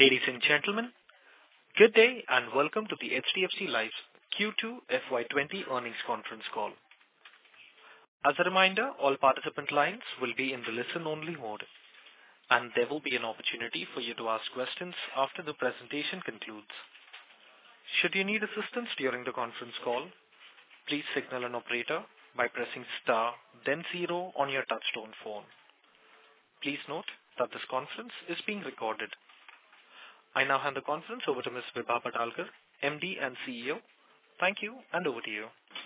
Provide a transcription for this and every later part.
Ladies and gentlemen, good day and welcome to the HDFC Life Q2 FY20 earnings conference call. As a reminder, all participant lines will be in the listen-only mode, and there will be an opportunity for you to ask questions after the presentation concludes. Should you need assistance during the conference call, please signal an operator by pressing star, then 0 on your touchtone phone. Please note that this conference is being recorded. I now hand the conference over to Ms. Vibha Padalkar, MD and CEO. Thank you, and over to you.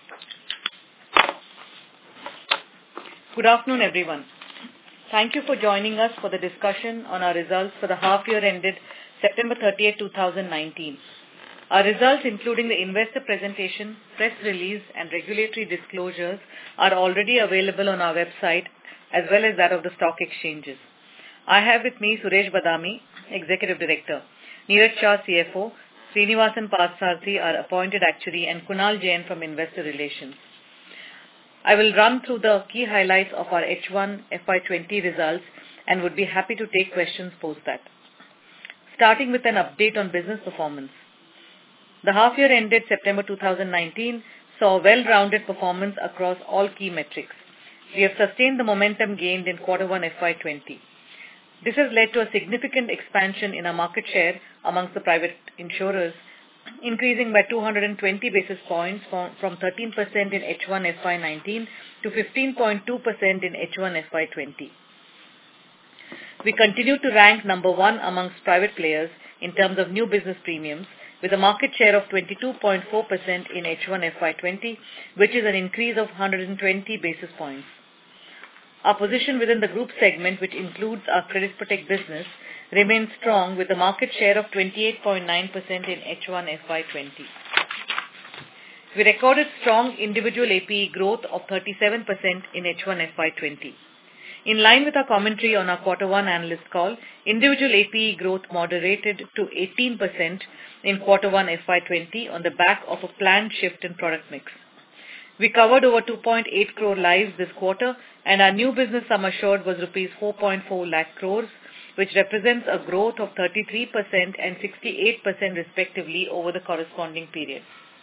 Good afternoon, everyone. Thank you for joining us for the discussion on our results for the half year ended September 30th, 2019. Our results, including the investor presentation, press release, and regulatory disclosures, are already available on our website as well as that of the stock exchanges. I have with me Suresh Badami, Executive Director, Neeraj Shah, CFO, Srinivasan Parthasarathy, our Appointed Actuary, and Kunal Jain from Investor Relations. I will run through the key highlights of our H1 FY20 results and would be happy to take questions post that. Starting with an update on business performance. The half year ended September 2019 saw well-rounded performance across all key metrics. We have sustained the momentum gained in Q1 FY20. This has led to a significant expansion in our market share amongst the private insurers, increasing by 220 basis points from 13% in H1 FY19 to 15.2% in H1 FY20. We continue to rank number one amongst private players in terms of new business premiums, with a market share of 22.4% in H1 FY20, which is an increase of 120 basis points. Our position within the group segment, which includes our Credit Protect business, remains strong with a market share of 28.9% in H1 FY20. We recorded strong individual APE growth of 37% in H1 FY20. In line with our commentary on our Q1 analyst call, individual APE growth moderated to 18% in Q1 FY20 on the back of a planned shift in product mix. We covered over 2.8 crore lives this quarter, and our new business sum assured was rupees 4.4 lakh crores, which represents a growth of 33% and 68% respectively over the corresponding period.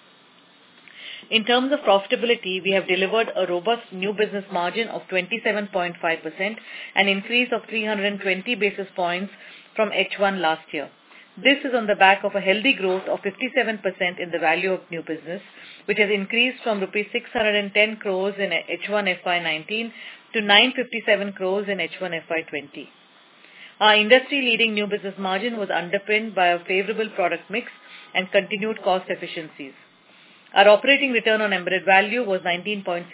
In terms of profitability, we have delivered a robust new business margin of 27.5%, an increase of 320 basis points from H1 last year. This is on the back of a healthy growth of 57% in the value of new business, which has increased from rupees 610 crores in H1 FY19 to 957 crores in H1 FY20. Our industry-leading new business margin was underpinned by a favorable product mix and continued cost efficiencies. Our operating return on embedded value was 19.6%.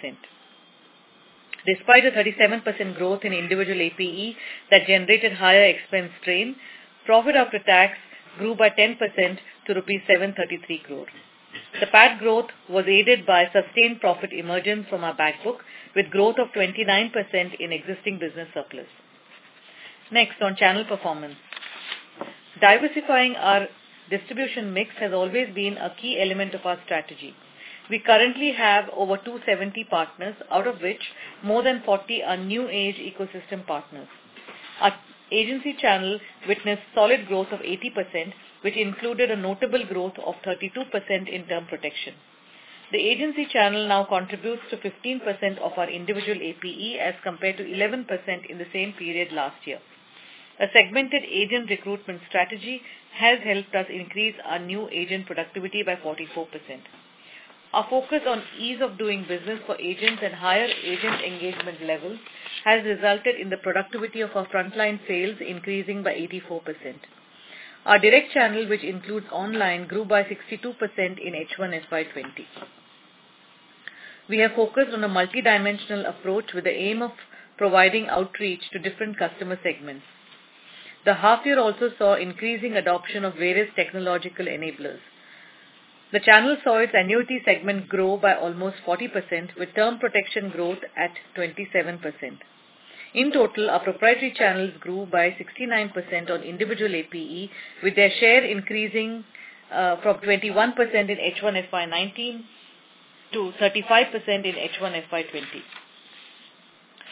Despite a 37% growth in individual APE that generated higher expense strain, profit after tax grew by 10% to rupees 733 crore. The PAT growth was aided by sustained profit emergence from our back book, with growth of 29% in existing business surplus. Next, on channel performance. Diversifying our distribution mix has always been a key element of our strategy. We currently have over 270 partners, out of which more than 40 are new age ecosystem partners. Our agency channel witnessed solid growth of 80%, which included a notable growth of 32% in term protection. The agency channel now contributes to 15% of our individual APE as compared to 11% in the same period last year. A segmented agent recruitment strategy has helped us increase our new agent productivity by 44%. Our focus on ease of doing business for agents and higher agent engagement levels has resulted in the productivity of our frontline sales increasing by 84%. Our direct channel, which includes online, grew by 62% in H1 FY20. We have focused on a multidimensional approach with the aim of providing outreach to different customer segments. The half year also saw increasing adoption of various technological enablers. The channel saw its annuity segment grow by almost 40%, with term protection growth at 27%. In total, our proprietary channels grew by 69% on individual APE, with their share increasing from 21% in H1 FY19 to 35% in H1 FY20.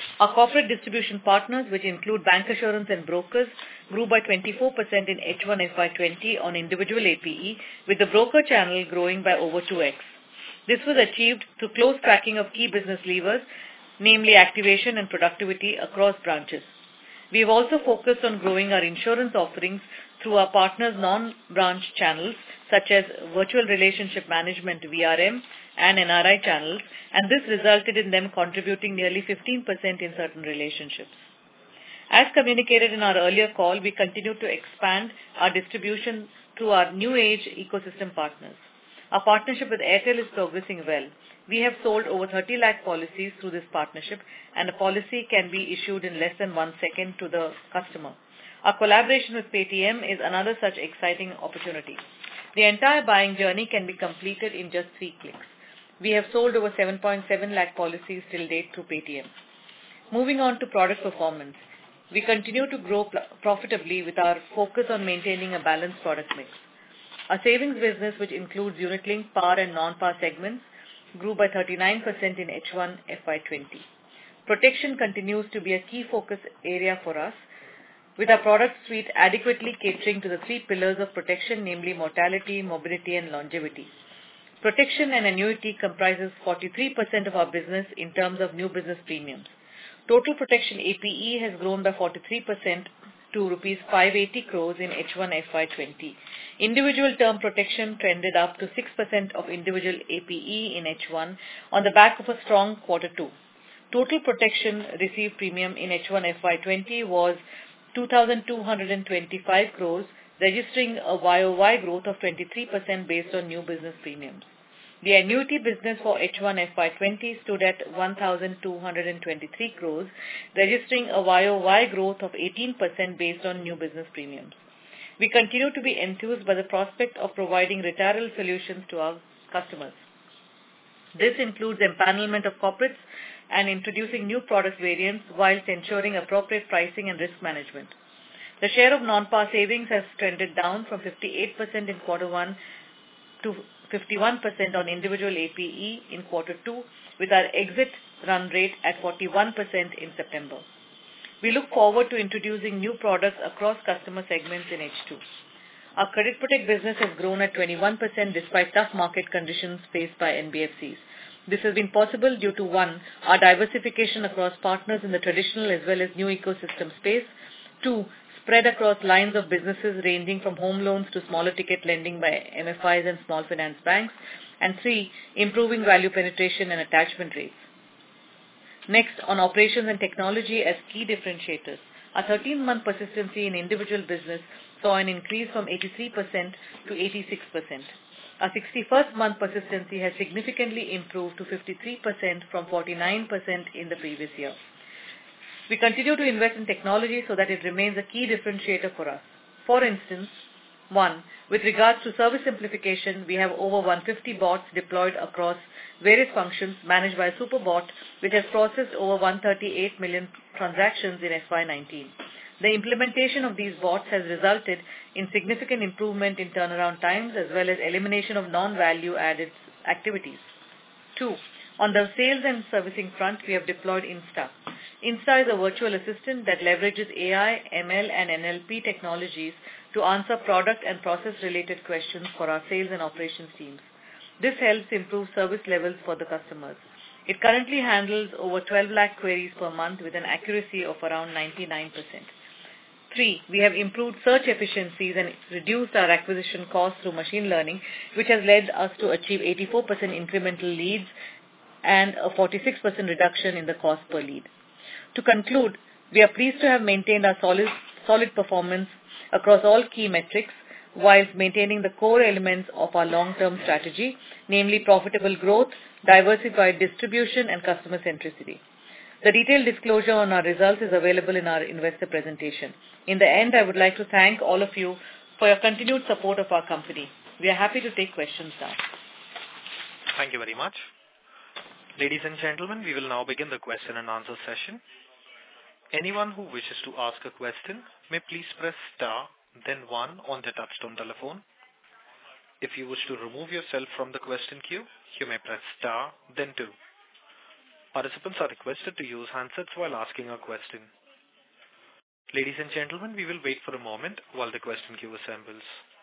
Our corporate distribution partners, which include bancassurance and brokers, grew by 24% in H1 FY20 on individual APE, with the broker channel growing by over 2x. This was achieved through close tracking of key business levers, namely activation and productivity across branches. We have also focused on growing our insurance offerings through our partners' non-branch channels, such as virtual relationship management VRM and NRI channels, and this resulted in them contributing nearly 15% in certain relationships. As communicated in our earlier call, we continue to expand our distribution through our new age ecosystem partners. Our partnership with Airtel is progressing well. We have sold over 30 lakh policies through this partnership, and a policy can be issued in less than 1 second to the customer. Our collaboration with Paytm is another such exciting opportunity. The entire buying journey can be completed in just 3 clicks. We have sold over 7.7 lakh policies till date through Paytm. Moving on to product performance. We continue to grow profitably with our focus on maintaining a balanced product mix. Our savings business, which includes unit-linked, par and non-par segments, grew by 39% in H1 FY20. Protection continues to be a key focus area for us, with our product suite adequately catering to the 3 pillars of protection, namely mortality, morbidity and longevity. Protection and annuity comprises 43% of our business in terms of new business premiums. Total protection APE has grown by 43% to rupees 580 crores in H1 FY20. Individual term protection trended up to 6% of individual APE in H1 on the back of a strong Q2. Total protection received premium in H1 FY20 was 2,225 crores, registering a YOY growth of 23% based on new business premiums. The annuity business for H1 FY20 stood at 1,223 crores, registering a YOY growth of 18% based on new business premiums. We continue to be enthused by the prospect of providing retirement solutions to our customers. This includes empanelment of corporates and introducing new product variants whilst ensuring appropriate pricing and risk management. The share of non-par savings has trended down from 58% in Q1 to 51% on individual APE in Q2, with our exit run rate at 41% in September. We look forward to introducing new products across customer segments in H2. Our Credit Protect business has grown at 21% despite tough market conditions faced by NBFCs. This has been possible due to 1, our diversification across partners in the traditional as well as new ecosystem space, 2, spread across lines of businesses ranging from home loans to smaller ticket lending by MFIs and small finance banks, and 3, improving value penetration and attachment rates. Next, on operations and technology as key differentiators. Our 13-month persistency in individual business saw an increase from 83% to 86%. Our 61st month persistency has significantly improved to 53% from 49% in the previous year. We continue to invest in technology so that it remains a key differentiator for us. For instance, 1, with regards to service simplification, we have over 150 bots deployed across various functions managed by a super bot, which has processed over 138 million transactions in FY19. The implementation of these bots has resulted in significant improvement in turnaround times as well as elimination of non-value added activities. 2, on the sales and servicing front, we have deployed Insta. Insta is a virtual assistant that leverages AI, ML and NLP technologies to answer product and process-related questions for our sales and operations teams. This helps improve service levels for the customers. It currently handles over 12 lakh queries per month with an accuracy of around 99%. 3, we have improved search efficiencies and reduced our acquisition costs through machine learning, which has led us to achieve 84% incremental leads and a 46% reduction in the cost per lead. To conclude, we are pleased to have maintained our solid performance across all key metrics whilst maintaining the core elements of our long-term strategy, namely profitable growth, diversified distribution and customer centricity. The detailed disclosure on our results is available in our investor presentation. In the end, I would like to thank all of you for your continued support of our company. We are happy to take questions now. Thank you very much. Ladies and gentlemen, we will now begin the question and answer session. Anyone who wishes to ask a question may please press star, then 1 on the touchtone telephone. If you wish to remove yourself from the question queue, you may press star, then 2. Participants are requested to use handsets while asking a question. Ladies and gentlemen, we will wait for a moment while the question queue assembles.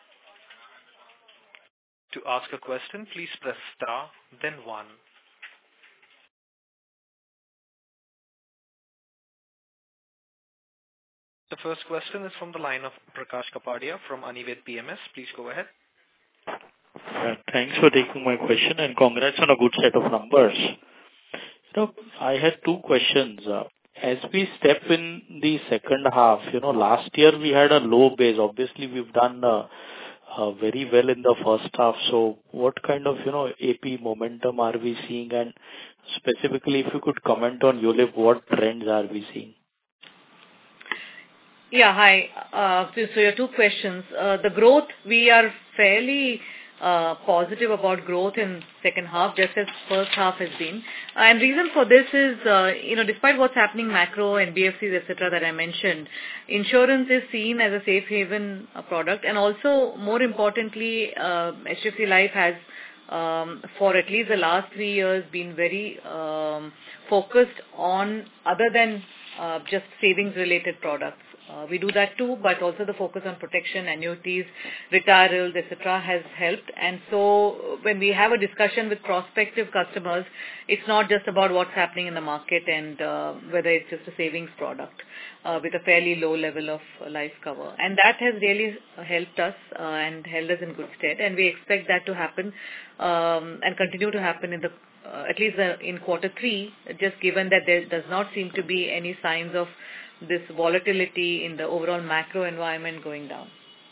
To ask a question, please press star, then 1. The first question is from the line of Prakash Kapadia from Anived PMS. Please go ahead. Thanks for taking my question and congrats on a good set of numbers. I had two questions. As we step in the second half, last year we had a low base. Obviously, we've done very well in the first half. So what kind of, AP momentum are we seeing? And specifically, if you could comment on ULIP, what trends are we seeing? Yeah, hi. So your two questions. The growth, we are fairly positive about growth in second half, just as first half has been. And reason for this is, despite what's happening macro, NBFCs, etc., that I mentioned, insurance is seen as a safe haven product. And also, more importantly, HDFC Life has, for at least the last 3 years, been very focused on other than just savings-related products. We do that too, but also the focus on protection, annuities, retirals, etc. has helped. And so when we have a discussion with prospective customers, it's not just about what's happening in the market and whether it's just a savings product with a fairly low level of life cover. And that has really helped us and held us in good stead. And we expect that to happen and continue to happen in the at least in quarter 3, just given that there does not seem to be any signs of this volatility in the overall macro environment going down.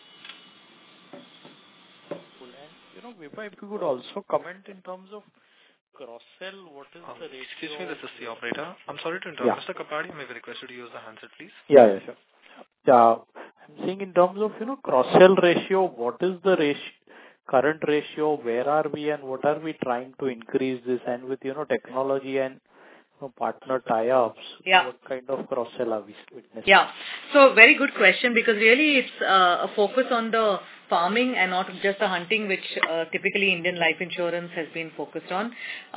And, Vibha, if you could also comment in terms of cross-sell, what is the ratio? Excuse me, this is the operator. I'm sorry to interrupt. Yeah. Mr. Kapadia, may we request you to use the handset, please? Yeah, sure. Yeah, I'm saying in terms of, cross-sell ratio, what is the current ratio, where are we and what are we trying to increase this? And with, technology and partner tie-ups, what kind of cross-sell are we witnessing? Yeah, so very good question, because really it's a focus on the farming and not just the hunting, which typically Indian life insurance has been focused on.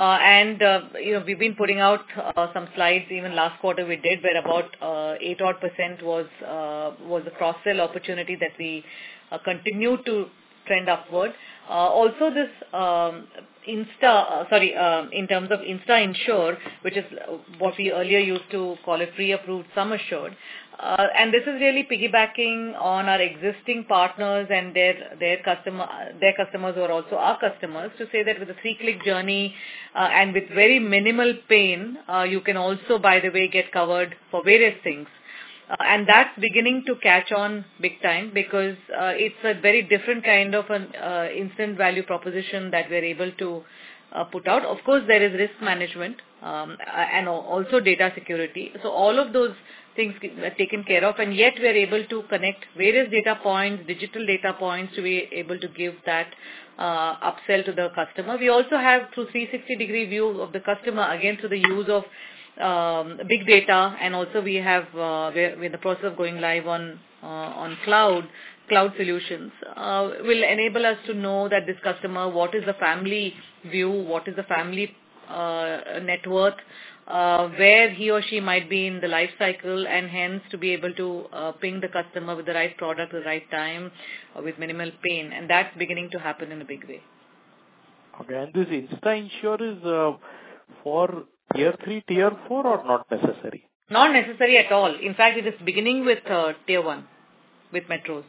We've been putting out some slides, even last quarter we did, where about 8% was the cross-sell opportunity that we continue to trend upward. Also this in terms of Insta Insure, which is what we earlier used to call it pre-approved sum assured. And this is really piggybacking on our existing partners and their customers who are also our customers, to say that with a 3-click journey and with very minimal pain, you can also, by the way, get covered for various things. And that's beginning to catch on big time, because it's a very different kind of an instant value proposition that we're able to put out. Of course, there is risk management and also data security. So all of those things are taken care of, and yet we're able to connect various data points, digital data points, to be able to give that upsell to the customer. We also have, through 360-degree view of the customer, again through the use of big data, and also we have we're in the process of going live on cloud solutions, will enable us to know that this customer, what is the family view, what is the family net worth, where he or she might be in the life cycle, and hence to be able to ping the customer with the right product at the right time with minimal pain. And that's beginning to happen in a big way. Okay, and this Insta Insure is for Tier 3, Tier 4 or not necessary? Not necessary at all. In fact, it is beginning with Tier 1, with metros.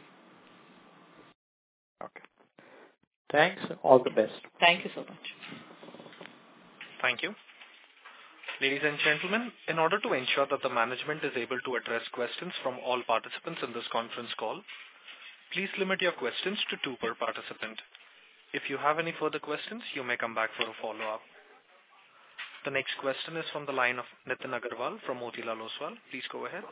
Okay. Thanks. All the best. Thank you so much. Thank you. Ladies and gentlemen, in order to ensure that the management is able to address questions from all participants in this conference call, please limit your questions to 2 per participant. If you have any further questions, you may come back for a follow-up. The next question is from the line of Nitin Agarwal from Motilal Oswal. Please go ahead.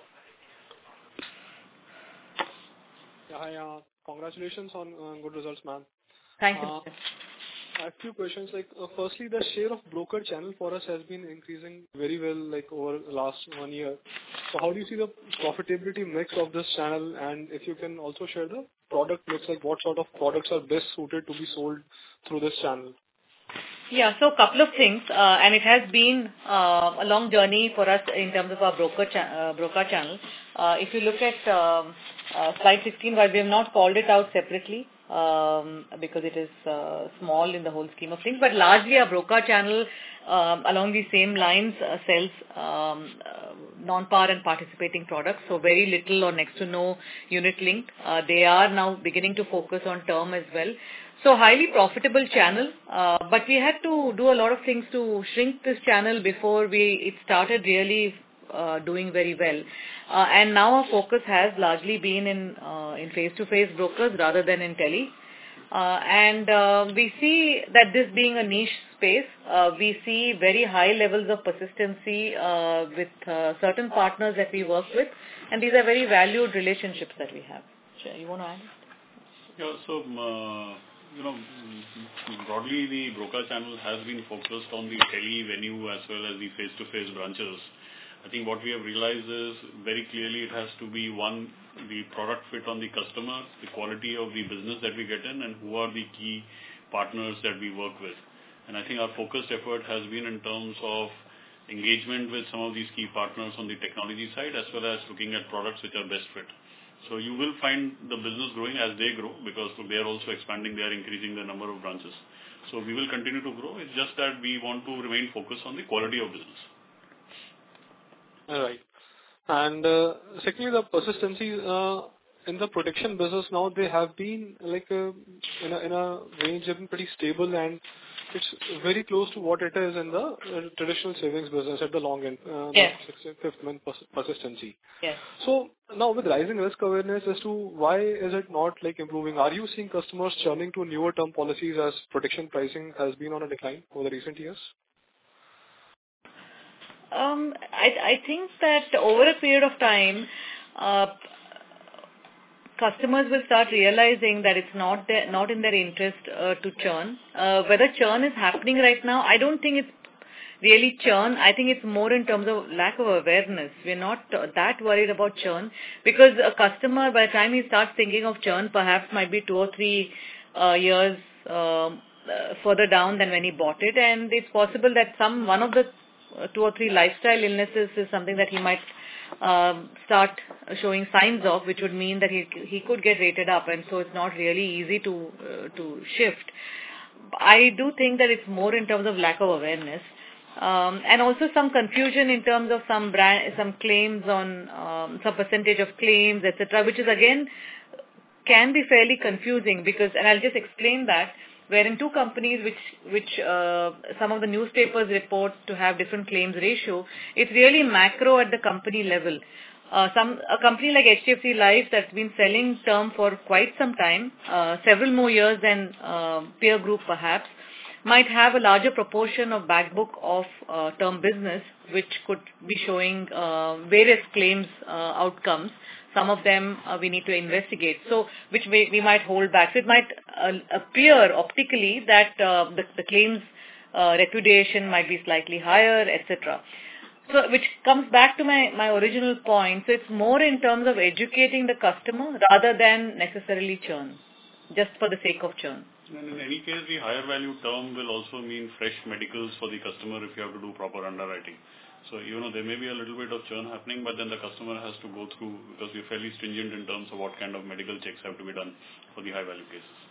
Yeah, hi. Congratulations on good results, ma'am. Thank you. I have 2 questions. Firstly, the share of broker channel for us has been increasing very well, over the last 1 year. So how do you see the profitability mix of this channel? And if you can also share the product mix, what sort of products are best suited to be sold through this channel? Yeah, so a couple of things, and it has been a long journey for us in terms of our broker channel. If you look at slide 16, while we have not called it out separately because it is small in the whole scheme of things, but largely our broker channel along these same lines sells non-par and participating products, so very little or next to no unit linked. They are now beginning to focus on term as well. So highly profitable channel, but we had to do a lot of things to shrink this channel before it started really doing very well. And now our focus has largely been in face-to-face brokers rather than in tele. And we see that this being a niche space, we see very high levels of persistency with certain partners that we work with, and these are very valued relationships that we have. You want to add? Yeah, so broadly the broker channel has been focused on the tele venue as well as the face-to-face branches. I think what we have realized is very clearly it has to be one, the product fit on the customer, the quality of the business that we get in, and who are the key partners that we work with. And I think our focused effort has been in terms of engagement with some of these key partners on the technology side as well as looking at products which are best fit. So you will find the business growing as they grow because they are also expanding, they are increasing the number of branches. So we will continue to grow. It's just that we want to remain focused on the quality of business. All right. And secondly, the persistency in the protection business now, they have been like in a range, have been pretty stable, and it's very close to what it is in the traditional savings business at the long end, Yes. the 6th month persistency. Yes. So now with rising risk awareness as to why is it not like improving, are you seeing customers churning to newer term policies as protection pricing has been on a decline over the recent years? I think that over a period of time, customers will start realizing that it's not in their interest to churn. Whether churn is happening right now, I don't think it's really churn. I think it's more in terms of lack of awareness. We're not that worried about churn because a customer, by the time he starts thinking of churn, perhaps might be 2 or 3 years further down than when he bought it, and it's possible that one of the 2 or 3 lifestyle illnesses is something that he might start showing signs of, which would mean that he could get rated up, and so it's not really easy to shift. I do think that it's more in terms of lack of awareness, and also some confusion in terms of some claims on some percentage of claims, etc., which is again can be fairly confusing because, and I'll just explain that. Where in 2 companies which some of the newspapers report to have different claims ratio, it's really macro at the company level. A company like HDFC Life that's been selling term for quite some time, several more years than peer group perhaps, might have a larger proportion of back book of term business, which could be showing various claims outcomes. Some of them we need to investigate, so which we might hold back. So it might appear optically that the claims repudiation might be slightly higher, etc. So which comes back to my original point. So it's more in terms of educating the customer rather than necessarily churn, just for the sake of churn. And in any case, the higher value term will also mean fresh medicals for the customer if you have to do proper underwriting. So, there may be a little bit of churn happening, but then the customer has to go through because we're fairly stringent in terms of what kind of medical checks have to be done for the high value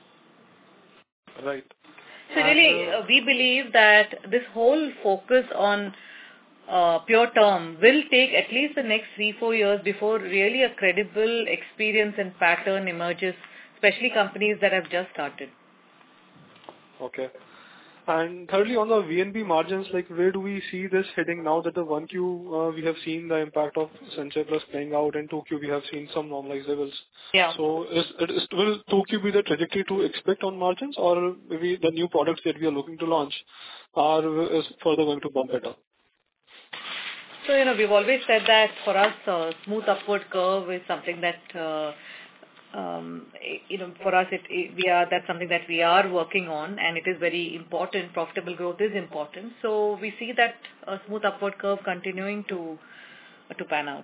cases. Right. So really, we believe that this whole focus on pure term will take at least the next 3-4 years before really a credible experience and pattern emerges, especially companies that have just started. Okay. And thirdly, on the VNB margins, like where do we see this heading now that the 1Q we have seen the impact of Sanchay Plus playing out, and 2Q we have seen some normalized levels. Yeah. So will 2Q be the trajectory to expect on margins, or maybe the new products that we are looking to launch is further going to bump it up? So, we've always said that for us, smooth upward curve is something that for us, that's something that we are working on, and it is very important. Profitable growth is important. So we see that smooth upward curve continuing to pan out.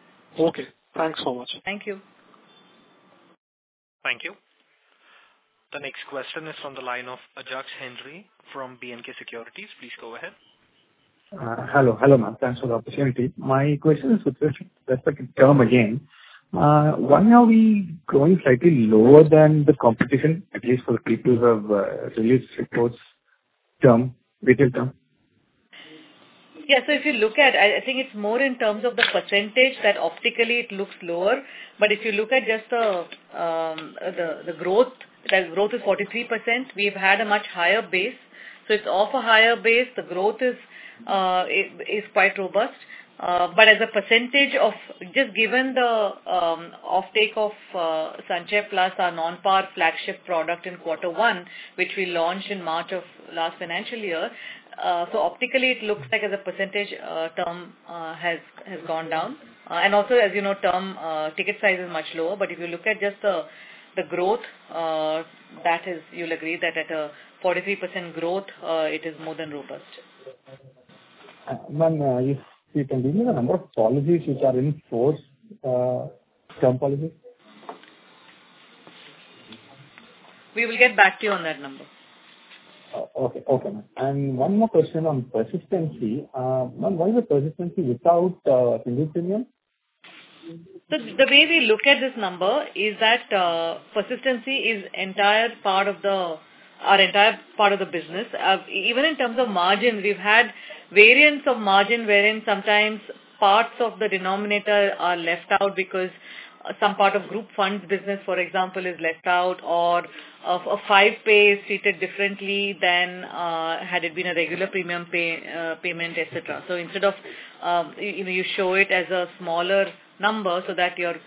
Okay. Thanks so much. Thank you. Thank you. The next question is from the line of Ajax Henry from BNK Securities. Please go ahead. Hello, ma'am. Thanks for the opportunity. My question is with respect to term again. Why are we growing slightly lower than the competition, at least for the people who have released reports, retail term? Yeah, so if you look at, I think it's more in terms of the percentage that optically it looks lower. But if you look at just the growth, the growth is 43%. We've had a much higher base. So it's off a higher base. The growth is quite robust. But as a percentage of, just given the offtake of Sanchay Plus, our non-par flagship product in Q1, which we launched in March of last financial year, so optically it looks like as a percentage term has gone down. And also, as you know, term ticket size is much lower. But if you look at just the growth, that is, you'll agree that at a 43% growth, it is more than robust. Ma'am, if you can give me the number of policies which are in force, term policies? We will get back to you on that number. Okay, ma'am. And one more question on persistency. Ma'am, why is the persistency without single premium? So the way we look at this number is that persistency is our entire part of the business. Even in terms of margins, we've had variants of margin wherein sometimes parts of the denominator are left out because some part of group funds business, for example, is left out, or a 5-pay is treated differently than had it been a regular premium payment, etc. So instead of you show it as a smaller number so that your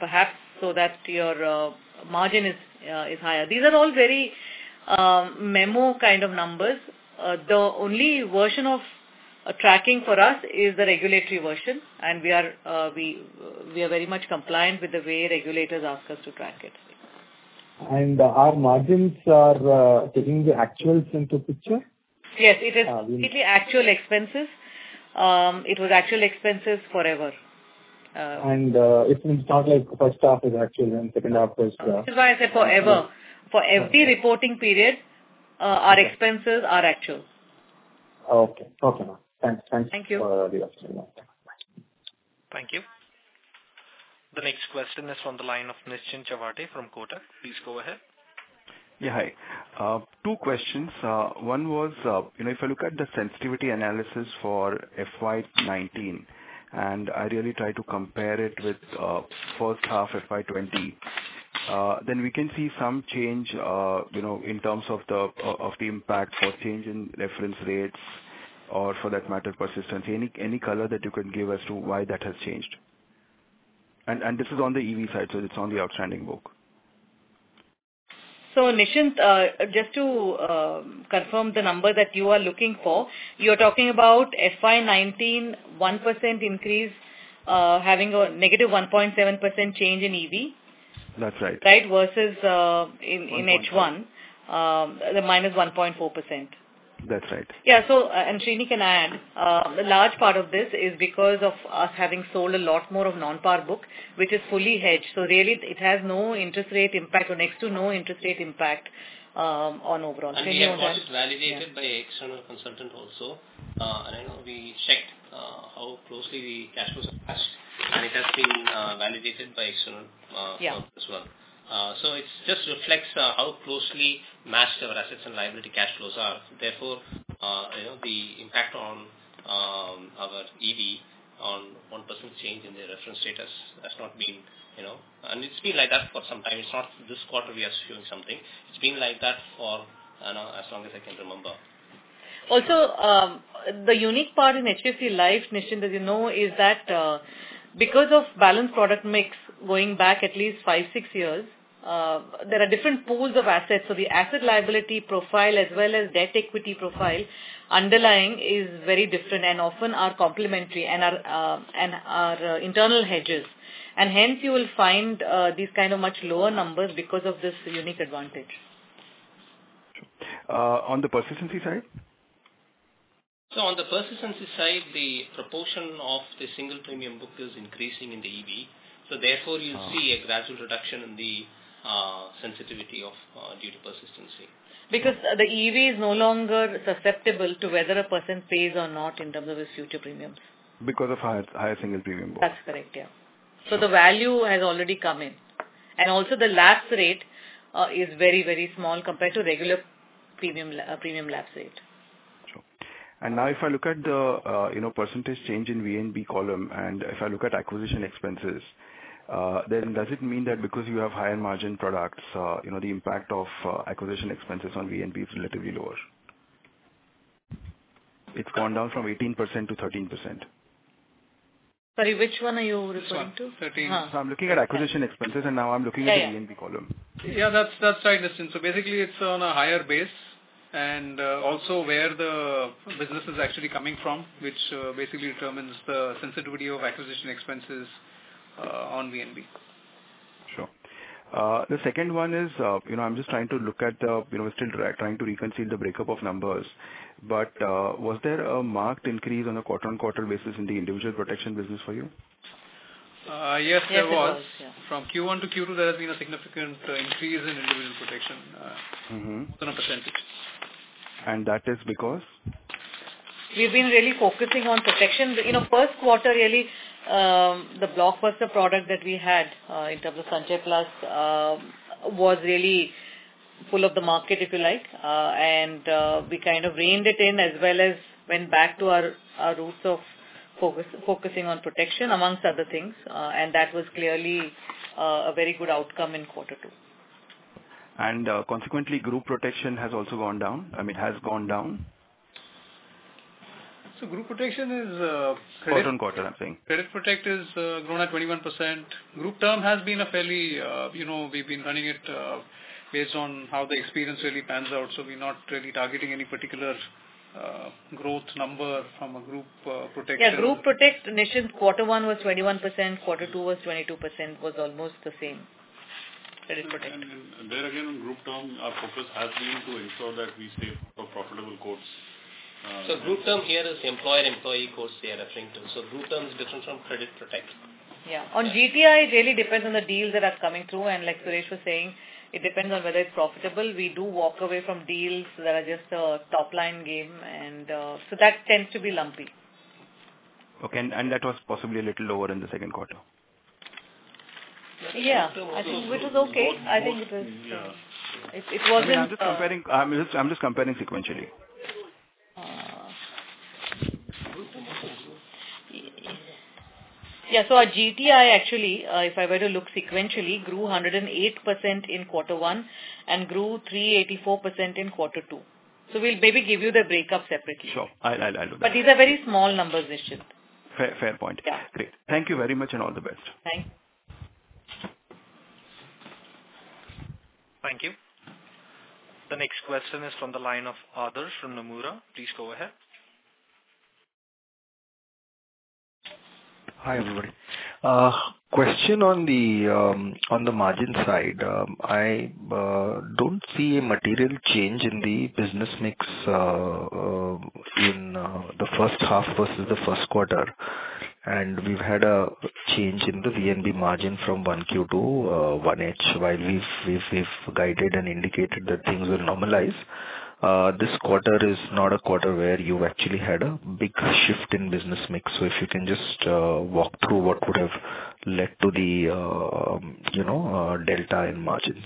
margin is higher. These are all very memo kind of numbers. The only version of tracking for us is the regulatory version, and we are very much compliant with the way regulators ask us to track it. And our margins are taking the actuals into picture? Yes, it is completely actual expenses. It was actual expenses forever. And it's not like first half is actual and second half is... This is why I said forever. For every reporting period, our expenses are actual. Okay, ma'am. Thanks. Thank you. For the opportunity. Thank you. The next question is from the line of Nischint Chawathe from Kotak. Please go ahead. Yeah, hi. Two questions. One was, if I look at the sensitivity analysis for FY19, and I really try to compare it with first half FY20, then we can see some change, in terms of the impact for change in reference rates, or for that matter, persistency. Any color that you can give as to why that has changed? And this is on the EV side, so it's on the outstanding book. So, Nischint, just to confirm the number that you are looking for, you're talking about FY19 1% increase having a negative 1.7% change in EV. That's right. Right, versus in H1, the minus 1.4%. That's right. Yeah, so, and Srini can add, a large part of this is because of us having sold a lot more of non-par book, which is fully hedged. So really, it has no interest rate impact or next to no interest rate impact on overall. And we have got it validated by external consultant also. And I know we checked how closely the cash flows are matched, and it has been validated by external as well. So it just reflects how closely matched our assets and liability cash flows are. Therefore, the impact on our EV on 1% change in the reference rate has not been, and it's been like that for some time. It's not this quarter we are showing something. It's been like that for as long as I can remember. Also, the unique part in HDFC Life, Nischint, as you know, is that because of balanced product mix going back at least 5-6 years, there are different pools of assets. So the asset liability profile as well as debt equity profile underlying is very different and often are complementary and are internal hedges. And hence you will find these kind of much lower numbers because of this unique advantage. On the persistency side? So on the persistency side, the proportion of the single premium book is increasing in the EV. So therefore, you'll see a gradual reduction in the sensitivity of due to persistency. Because the EV is no longer susceptible to whether a person pays or not in terms of his future premiums. Because of higher single premium book. That's correct, yeah. So the value has already come in. And also the lapse rate is very, very small compared to regular premium lapse rate. Sure. And now if I look at the percentage change in VNB column, and if I look at acquisition expenses, then does it mean that because you have higher margin products, the impact of acquisition expenses on VNB is relatively lower? It's gone down from 18% to 13%. Sorry, which one are you referring to? 13. So I'm looking at acquisition expenses, and now I'm looking at the VNB column. Yeah, that's right, Nischint. So basically, it's on a higher base, and also where the business is actually coming from, which basically determines the sensitivity of acquisition expenses on VNB. Sure. The second one is, I'm just trying to look at we're still trying to reconcile the breakup of numbers. But was there a marked increase on a quarter-on-quarter basis in the individual protection business for you? Yes, there was. Yeah. From Q1 to Q2, there has been a significant increase in individual protection, on a percentage. And that is because? We've been really focusing on protection. First quarter really, the blockbuster product that we had in terms of Sanchay Plus was really full of the market, if you like, and we kind of reined it in as well as went back to our roots of focusing on protection amongst other things, and that was clearly a very good outcome in quarter two. And consequently, group protection has also gone down. Has gone down. So group protection is quarter on quarter, I'm saying. Credit Protect is grown at 21%. Group term has been a fairly, we've been running it based on how the experience really pans out. So we're not really targeting any particular growth number from a group protection. Yeah, group protect, Nischint, quarter one was 21%, quarter two was 22%, was almost the same. Credit Protect. And there again, on group term, our focus has been to ensure that we stay for profitable quotes. So group term here is employer-employee quotes they are referring to. So group term is different from Credit Protect. Yeah. On GTI, it really depends on the deals that are coming through, and like Suresh was saying, it depends on whether it's profitable. We do walk away from deals that are just a top-line game, and so that tends to be lumpy. Okay, and that was possibly a little lower in the second quarter. Yeah, I think it was okay. I think it was. Yeah. It wasn't. I'm just comparing. I'm just comparing sequentially. Yeah, so our GTI actually, if I were to look sequentially, grew 108% in quarter one and grew 384% in quarter two. So we'll maybe give you the breakup separately. Sure, I'll do that. But these are very small numbers, Nischint. Fair point. Yeah. Great. Thank you very much and all the best. Thanks. Thank you. The next question is from the line of Adarsh from Nomura. Please go ahead. Hi, everybody. Question on the margin side. I don't see a material change in the business mix in the first half versus the first quarter, and we've had a change in the VNB margin from 1Q to 1H. While we've guided and indicated that things will normalize, this quarter is not a quarter where you actually had a big shift in business mix. So if you can just walk through what would have led to the delta in margins.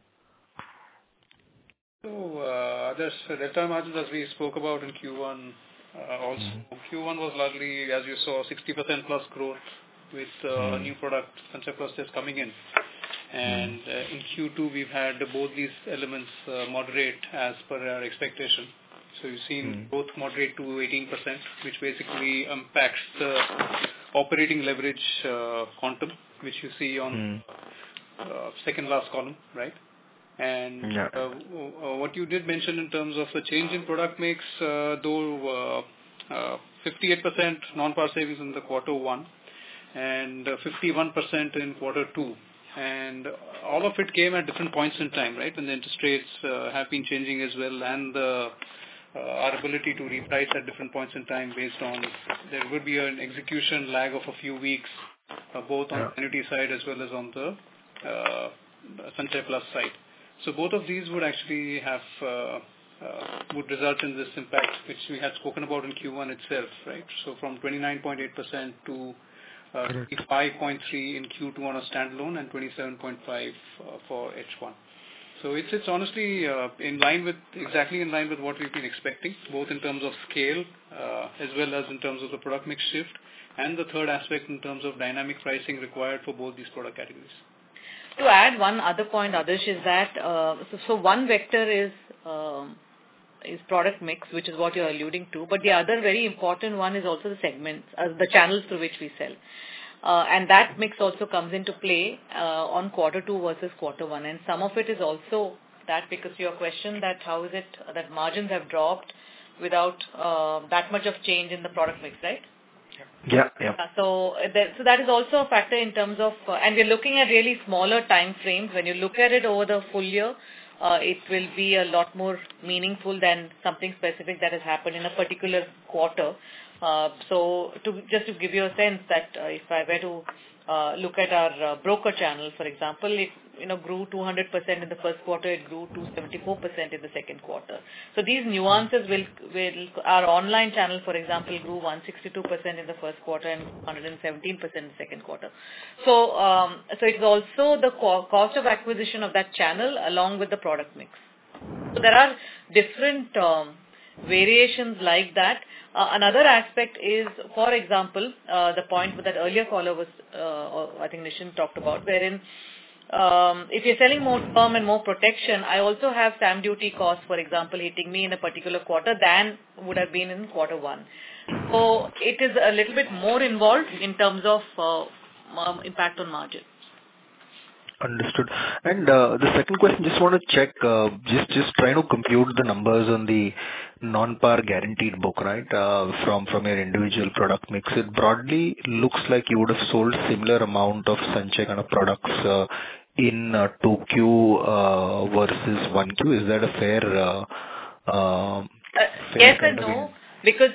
So there's delta margins as we spoke about in Q1. Also, Q1 was largely, as you saw, 60% plus growth with new product Sanchay Plus just coming in. And in Q2, we've had both these elements moderate as per our expectation. So you've seen both moderate to 18%, which basically impacts the operating leverage quantum, which you see on second last column, right? And what you did mention in terms of the change in product mix, though 58% non-par savings in the quarter one and 51% in quarter two. And all of it came at different points in time, right? When the interest rates have been changing as well, and our ability to reprice at different points in time based on there would be an execution lag of a few weeks, both on the annuity side as well as on the Sanchay Plus side. So both of these would actually have would result in this impact, which we had spoken about in Q1 itself, right? So from 29.8% to 25.3 in Q2 on a standalone and 27.5 for H1. So it's honestly exactly in line with what we've been expecting, both in terms of scale as well as in terms of the product mix shift, and the third aspect in terms of dynamic pricing required for both these product categories. To add one other point, Adarsh, is that so one vector is product mix, which is what you're alluding to, but the other very important one is also the segments, the channels through which we sell. And that mix also comes into play on quarter 2 versus quarter 1. And some of it is also that, because your question that how is it that margins have dropped without that much of change in the product mix, right? Yeah. So that is also a factor in terms of, and we're looking at really smaller time frames. When you look at it over the full year, it will be a lot more meaningful than something specific that has happened in a particular quarter. So just to give you a sense that if I were to look at our broker channel, for example, it grew 200% in the first quarter, it grew to 74% in the second quarter. So these nuances will our online channel, for example, grew 162% in the first quarter and 117% in the second quarter. So it's also the cost of acquisition of that channel along with the product mix. So there are different variations like that. Another aspect is, for example, the point that earlier caller was, I think Nishin talked about, wherein if you're selling more term and more protection, I also have stamp duty costs, for example, hitting me in a particular quarter than would have been in quarter 1. So it is a little bit more involved in terms of impact on margin. Understood. And the second question, just want to check, just trying to compute the numbers on the non-par guaranteed book, right? From your individual product mix, it broadly looks like you would have sold similar amount of Sanchay kind of products in 2Q versus 1Q. Is that a fair? Yes and no, because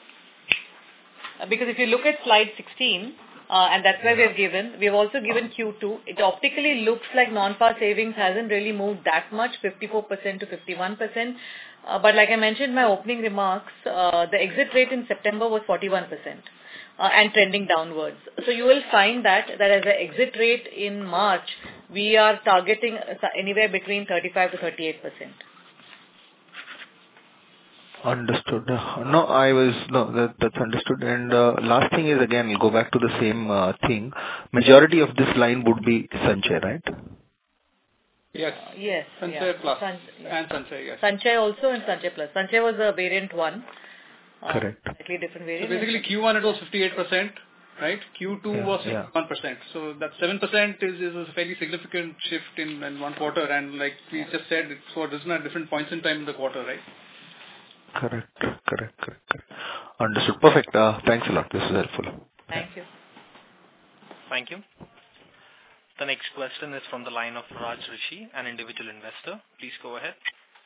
if you look at slide 16. And that's why we've also given Q2. It optically looks like non-par savings hasn't really moved that much, 54% to 51%. But like I mentioned in my opening remarks, the exit rate in September was 41% and trending downwards. So you will find that as an exit rate in March, we are targeting anywhere between 35 to 38%. Understood. That's understood. And last thing is, again, we'll go back to the same thing. Majority of this line would be Sanchay, right? Yes. Yes. Sanchay Plus and Sanchay, yes. Sanchay also and Sanchay Plus. Sanchay was a variant 1. Correct. Slightly different variant. So basically Q1 it was 58%, right? Q2 was 51%. So that 7% is a fairly significant shift in one quarter. And like we just said, it's for different points in time in the quarter, right? Correct. Understood. Perfect. Thanks a lot. This is helpful. Thank you. Thank you. The next question is from the line of Raj Rishi, an individual investor. Please go ahead.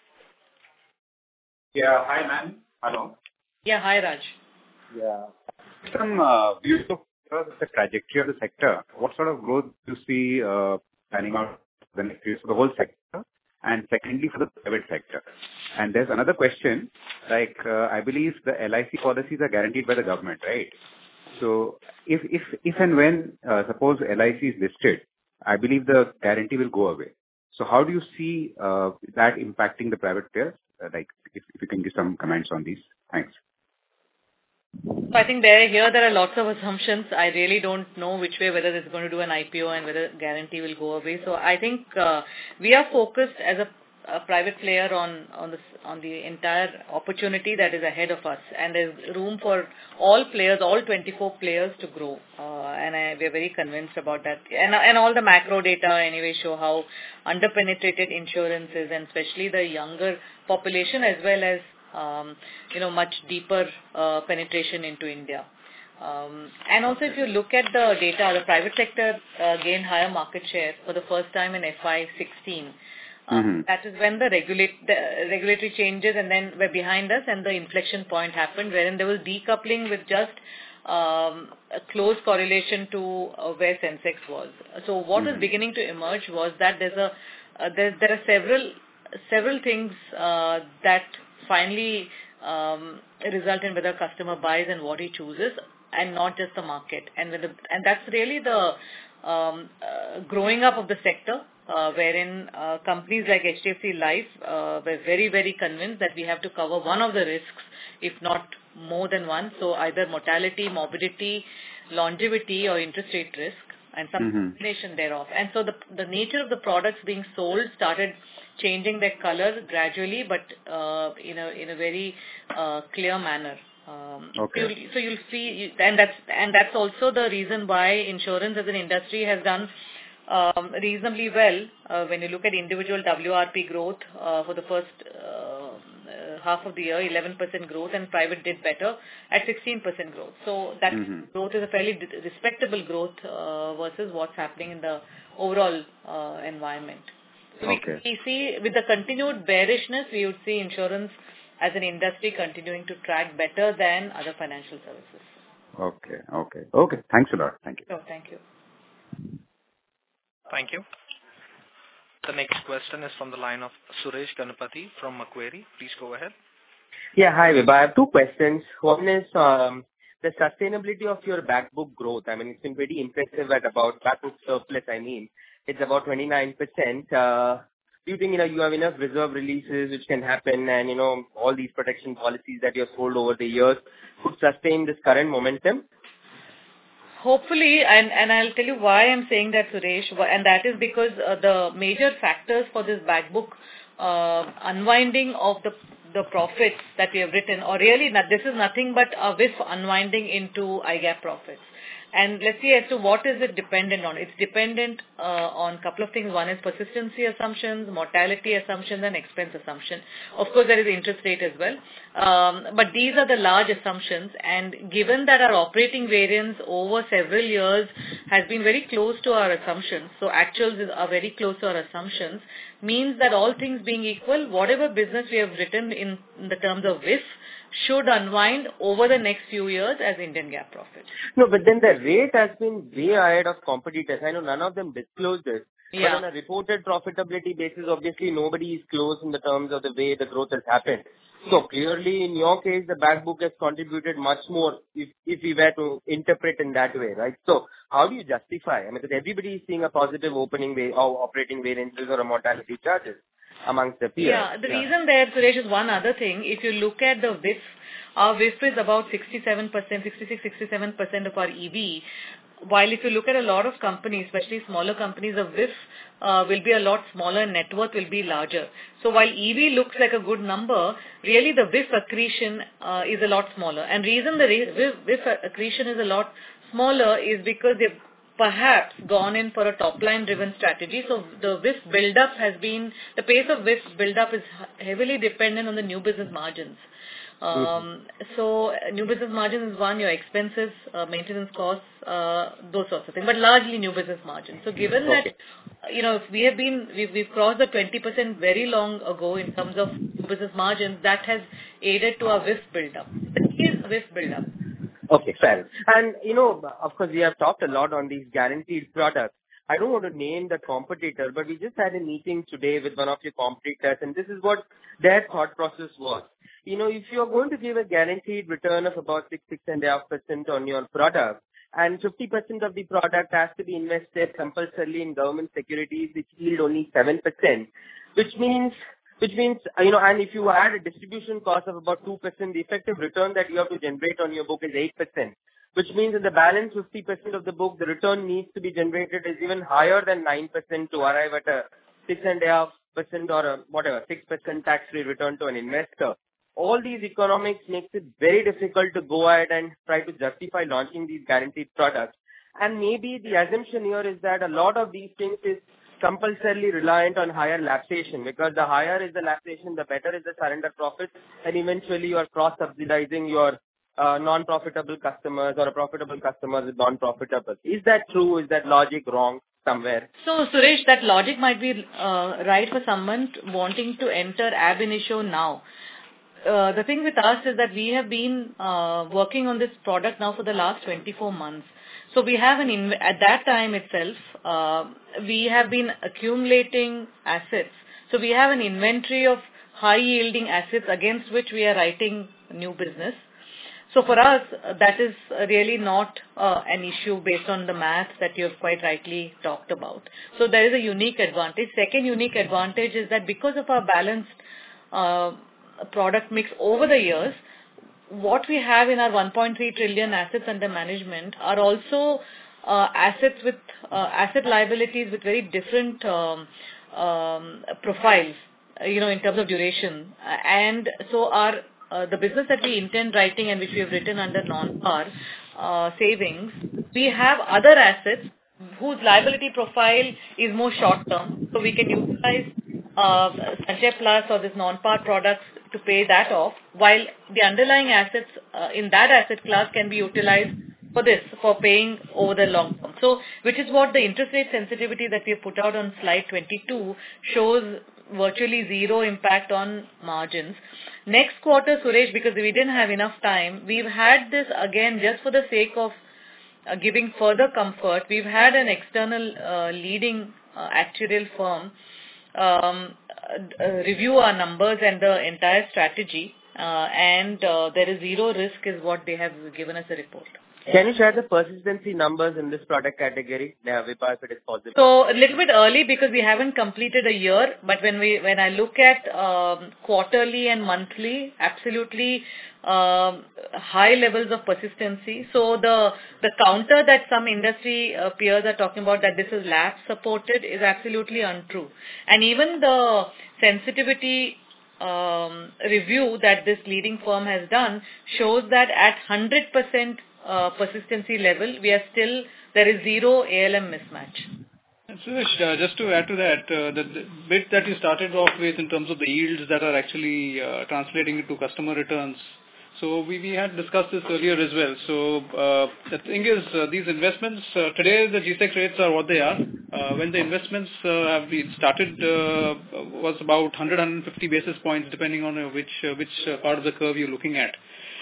Yeah. Hi, ma'am. Hello. Yeah. Hi, Raj. Yeah. Some views of the trajectory of the sector. What sort of growth do you see panning out the next year for the whole sector? And secondly, for the private sector. And there's another question, like I believe the LIC policies are guaranteed by the government, right? So if and when, suppose LIC is listed, I believe the guarantee will go away. So how do you see that impacting the private players? Like if you can give some comments on these. Thanks. So I think there are lots of assumptions. I really don't know which way, whether it's going to do an IPO and whether guarantee will go away. So I think we are focused as a private player on the entire opportunity that is ahead of us, and there's room for all players, all 24 players to grow, and we're very convinced about that. And all the macro data anyway show how underpenetrated insurance is, and especially the younger population, as well as much deeper penetration into India. And also if you look at the data, the private sector gained higher market share for the first time in FY16. That is when the regulatory changes and then were behind us, and the inflection point happened, wherein there was decoupling with just a close correlation to where Sensex was. So what was beginning to emerge was that there are several things that finally result in whether a customer buys and what he chooses, and not just the market. And that's really the growing up of the sector, wherein companies like HDFC Life were very, very convinced that we have to cover one of the risks, if not more than one. So either mortality, morbidity, longevity, or interest rate risk, and some combination thereof. And so the nature of the products being sold started changing their color gradually, but in a very clear manner. Okay. So you'll see, and that's also the reason why insurance as an industry has done reasonably well. When you look at individual WRP growth for the first half of the year, 11% growth, and private did better at 16% growth. So that growth is a fairly respectable growth versus what's happening in the overall environment. So we see with the continued bearishness, we would see insurance as an industry continuing to track better than other financial services. Okay. Thanks a lot. Thank you. Oh, thank you. Thank you. The next question is from the line of Suresh Ganapathy from Macquarie. Please go ahead. Yeah, hi, Vibha. I have two questions. One is the sustainability of your back book growth. I mean, it's been pretty impressive at about back book surplus, it's about 29%. Do you think, you have enough reserve releases which can happen, and, all these protection policies that you have sold over the years could sustain this current momentum? Hopefully, and I'll tell you why I'm saying that, Suresh, and that is because the major factors for this back book unwinding of the profits that we have written, or really this is nothing but a whiff unwinding into IGAP profits. And let's see as to what is it dependent on. It's dependent on a couple of things. One is persistency assumptions, mortality assumptions, and expense assumption. Of course, there is interest rate as well. But these are the large assumptions. And given that our operating variance over several years has been very close to our assumptions, so actuals are very close to our assumptions, means that all things being equal, whatever business we have written in the terms of whiff should unwind over the next few years as Indian GAAP profits. No, but then the rate has been way ahead of competitors. I know none of them disclosed this. Yeah. But on a reported profitability basis, obviously nobody is close in the terms of the way the growth has happened. So clearly, in your case, the back book has contributed much more if we were to interpret in that way, right? So how do you justify? I mean, because everybody is seeing a positive opening way of operating variances or a mortality charges amongst the peers. Yeah, the reason there, Suresh, is one other thing. If you look at the whiff, our whiff is about 66-67% of our EV. While if you look at a lot of companies, especially smaller companies, the whiff will be a lot smaller and net worth will be larger. So while EV looks like a good number, really the whiff accretion is a lot smaller. And reason the whiff accretion is a lot smaller is because they've perhaps gone in for a top-line driven strategy. So the whiff build-up the pace of whiff build-up is heavily dependent on the new business margins. So new business margin is one, your expenses, maintenance costs, those sorts of things, but largely new business margin. So given that, we've crossed the 20% very long ago in terms of new business margins, that has aided to our whiff build-up. The key is whiff build-up. Okay, fair. And, of course, we have talked a lot on these guaranteed products. I don't want to name the competitor, but we just had a meeting today with one of your competitors, and this is what their thought process was. If you're going to give a guaranteed return of about 6.5% on your product, and 50% of the product has to be invested compulsorily in government securities which yield only 7%, which means, and if you add a distribution cost of about 2%, the effective return that you have to generate on your book is 8%, which means in the balance 50% of the book, the return needs to be generated is even higher than 9% to arrive at a 6.5% or a 6% tax-free return to an investor. All these economics makes it very difficult to go ahead and try to justify launching these guaranteed products. And maybe the assumption here is that a lot of these things is compulsorily reliant on higher lapsation, because the higher is the lapsation, the better is the surrender profit, and eventually you are cross-subsidizing your non-profitable customers or profitable customers with non-profitable. Is that true? Is that logic wrong somewhere? So, Suresh, that logic might be right for someone wanting to enter ab initio now. the thing with us is that we have been working on this product now for the last 24 months. So we have at that time itself, we have been accumulating assets. So we have an inventory of high-yielding assets against which we are writing new business. So for us, that is really not an issue based on the math that you have quite rightly talked about. So there is a unique advantage. Second unique advantage is that because of our balanced product mix over the years, what we have in our 1.3 trillion assets under management are also assets with asset liabilities with very different profiles, in terms of duration. And so our the business that we intend writing and which we have written under non-par savings, we have other assets whose liability profile is more short-term. So we can utilize Sanchay Plus or this non-par products to pay that off, while the underlying assets in that asset class can be utilized for paying over the long term. So, which is what the interest rate sensitivity that we have put out on slide 22 shows virtually zero impact on margins. Next quarter, Suresh, because we didn't have enough time, we've had this again just for the sake of giving further comfort. We've had an external leading actuarial firm review our numbers and the entire strategy, and there is zero risk is what they have given us a report. Can you share the persistency numbers in this product category, Vibha, if it is possible? So a little bit early because we haven't completed a year, but when I look at quarterly and monthly, absolutely high levels of persistency. So the counter that some industry peers are talking about, that this is lapse supported, is absolutely untrue. And even the sensitivity review that this leading firm has done shows that at 100% persistency level, there is zero ALM mismatch. Suresh, just to add to that, the bit that you started off with in terms of the yields that are actually translating into customer returns. So we had discussed this earlier as well. So the thing is, these investments, today the GSEC rates are what they are. When the investments have been started, was about 150 basis points depending on which part of the curve you're looking at.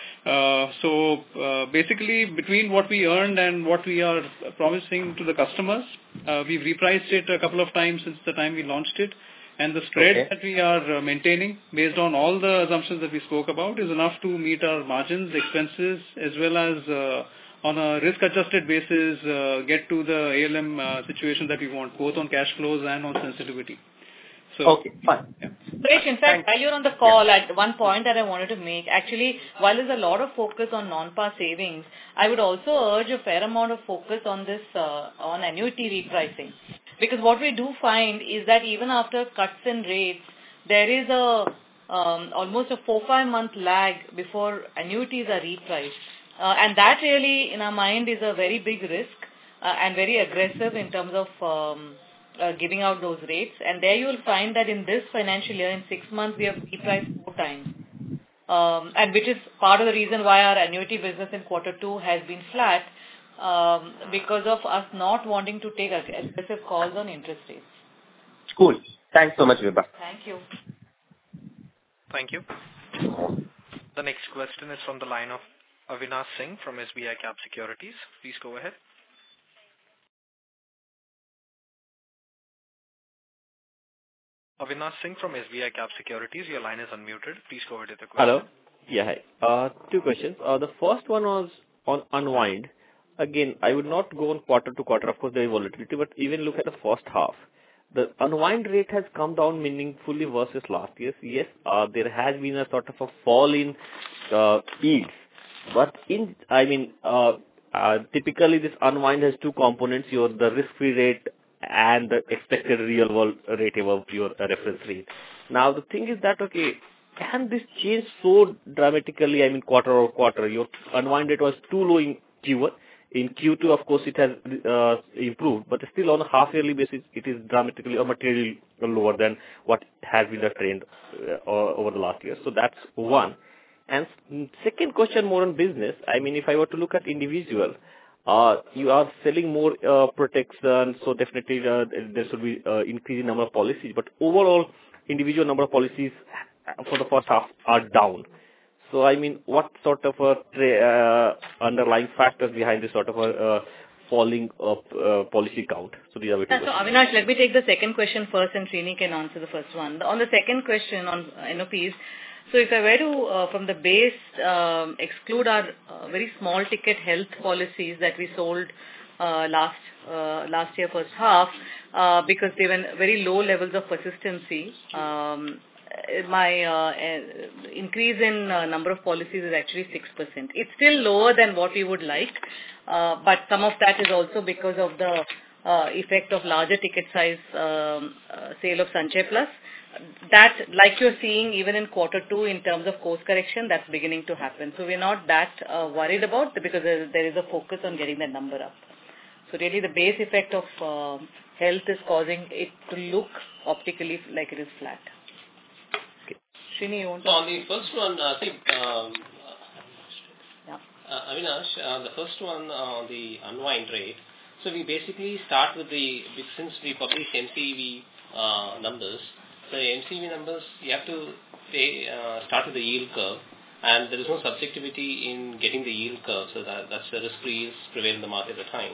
So basically, between what we earned and what we are promising to the customers, we've repriced it a couple of times since the time we launched it. And the spread that we are maintaining based on all the assumptions that we spoke about is enough to meet our margins, expenses, as well as on a risk-adjusted basis, get to the ALM situation that we want, both on cash flows and on sensitivity. So, okay, fine. Yeah. Suresh, in fact, while you're on the call, at one point that I wanted to make, actually, while there's a lot of focus on non-par savings, I would also urge a fair amount of focus on this, on annuity repricing. Because what we do find is that even after cuts in rates, there is almost a 4-5 month lag before annuities are repriced. And that really, in our mind, is a very big risk and very aggressive in terms of giving out those rates. And there you will find that in this financial year, in 6 months, we have repriced 4 times. And which is part of the reason why our annuity business in Q2 has been flat, because of us not wanting to take aggressive calls on interest rates. Cool. Thanks so much, Vibha. Thank you. Thank you. The next question is from the line of Avinash Singh from SBI Cap Securities. Please go ahead. Avinash Singh from SBI Cap Securities, your line is unmuted. Please go ahead with the question. Hello. Yeah, hi. 2 questions. The first one was on unwind. Again, I would not go on quarter to quarter. Of course, there is volatility, but even look at the first half. The unwind rate has come down meaningfully versus last year. Yes, there has been a sort of a fall in yields. But typically this unwind has 2 components, the risk-free rate and the expected real world rate above your reference rate. Now the thing is that, okay, can this change so dramatically, quarter over quarter? Your unwind rate was too low in Q1. In Q2, of course, it has improved, but still on a half-yearly basis, it is dramatically or materially lower than what has been the trend over the last year. So that's one. And second question, more on business. If I were to look at individual, you are selling more protection, so definitely there should be increasing number of policies. But overall, individual number of policies for the first half are down. So, I mean, what sort of underlying factors behind this sort of a falling policy count? So, these are so Avinash, let me take the second question first, and Srini can answer the first one. On the second question on NOPs, so if I were to, from the base, exclude our very small ticket health policies that we sold last year first half, because they were very low levels of persistency, my increase in number of policies is actually 6%. It's still lower than what we would like, but some of that is also because of the effect of larger ticket size sale of Sanchay Plus. That, like you're seeing even in quarter 2 in terms of course correction, that's beginning to happen. So we're not that worried about it because there is a focus on getting that number up. So really the base effect of health is causing it to look optically like it is flat. Srini, you want to? So on the first one, I think, Avinash, the first one on the unwind rate. So we basically start with since we publish MCV numbers, so MCV numbers, you have to start with the yield curve, and there is no subjectivity in getting the yield curve, so that's the risk-free yields prevail in the market at the time.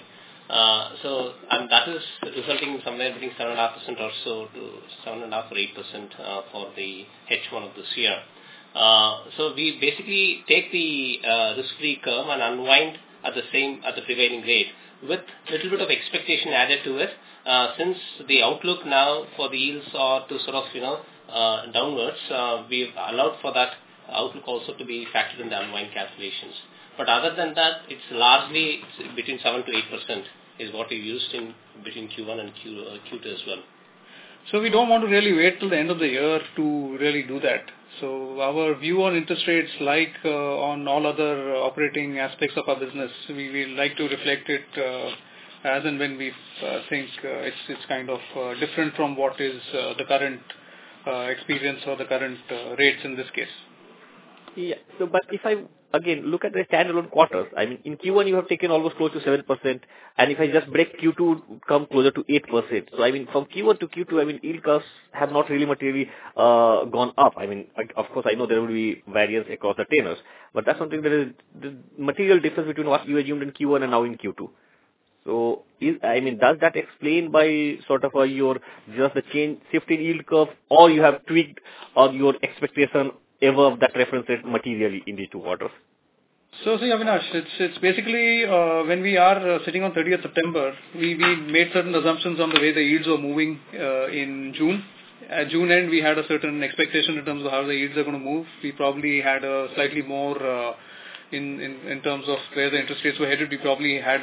And that is resulting somewhere between 7.5% or so to 7.5% or 8% for the H1 of this year. So we basically take the risk-free curve and unwind at the prevailing rate with little bit of expectation added to it, since the outlook now for the yields are to sort of, downwards, we've allowed for that outlook also to be factored in the unwind calculations. But other than that, it's largely between 7 to 8% is what we used in between Q1 and Q2 as well. So we don't want to really wait till the end of the year to really do that. So our view on interest rates, like on all other operating aspects of our business, we like to reflect it as and when we think it's kind of different from what is the current experience or the current rates in this case. Yeah. So, but if I again look at the standalone quarters, I mean, in Q1 you have taken almost close to 7%, and if I just break Q2, come closer to 8%. So, I mean, from Q1 to Q2, I mean, yield curves have not really materially gone up. I mean, of course, I know there will be variance across the tenors, but that's something that is the material difference between what you assumed in Q1 and now in Q2. So, does that explain by sort of just the shift in yield curve, or you have tweaked on your expectation above that reference rate materially in these two quarters? So, see, Avinash, it's basically when we are sitting on 30th September, we made certain assumptions on the way the yields were moving in June. At June end, we had a certain expectation in terms of how the yields are going to move. We probably had a slightly more in terms of where the interest rates were headed. We probably had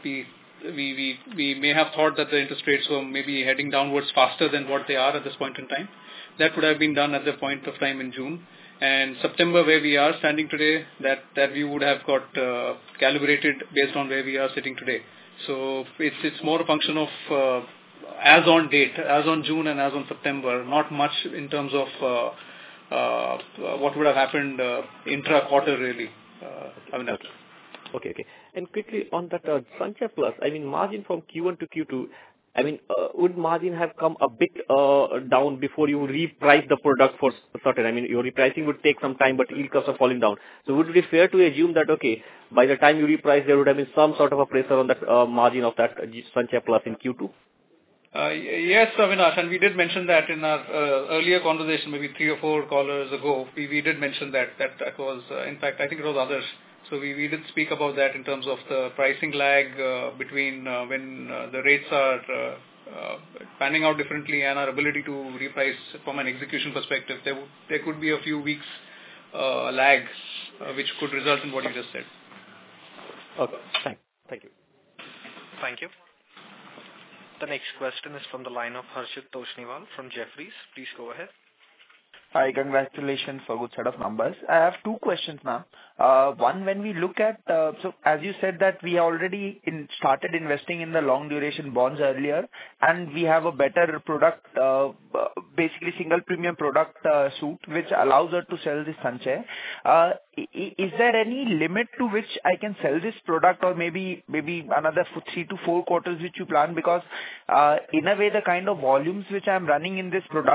we may have thought that the interest rates were maybe heading downwards faster than what they are at this point in time. That would have been done at the point of time in June. And September, where we are standing today, that view would have got calibrated based on where we are sitting today. So it's more a function of as on date, as on June and as on September, not much in terms of what would have happened intra-quarter really. Okay. And quickly on that Sanchay Plus, I mean, margin from Q1 to Q2, I mean, would margin have come a bit down before you reprice the product for certain? I mean, your repricing would take some time, but yield curves are falling down. So would it be fair to assume that, okay, by the time you reprice, there would have been some sort of a pressure on that margin of that Sanchay Plus in Q2? Yes, Avinash, and we did mention that in our earlier conversation, maybe 3 or 4 callers ago. We did mention that was, in fact, I think it was others. So we did speak about that in terms of the pricing lag between when the rates are panning out differently and our ability to reprice from an execution perspective. There could be a few weeks lag which could result in what you just said. Okay, thank you. Thank you. The next question is from the line of Harshit Toshniwal from Jefferies. Please go ahead. Hi, congratulations for good set of numbers. I have 2 questions, ma'am. One, when we look at, so as you said that we already started investing in the long duration bonds earlier, and we have a better product, basically single premium product suite, which allows us to sell this Sanchay. Is there any limit to which I can sell this product, or maybe another 3 to 4 quarters which you plan? Because in a way, the kind of volumes which I'm running in this product,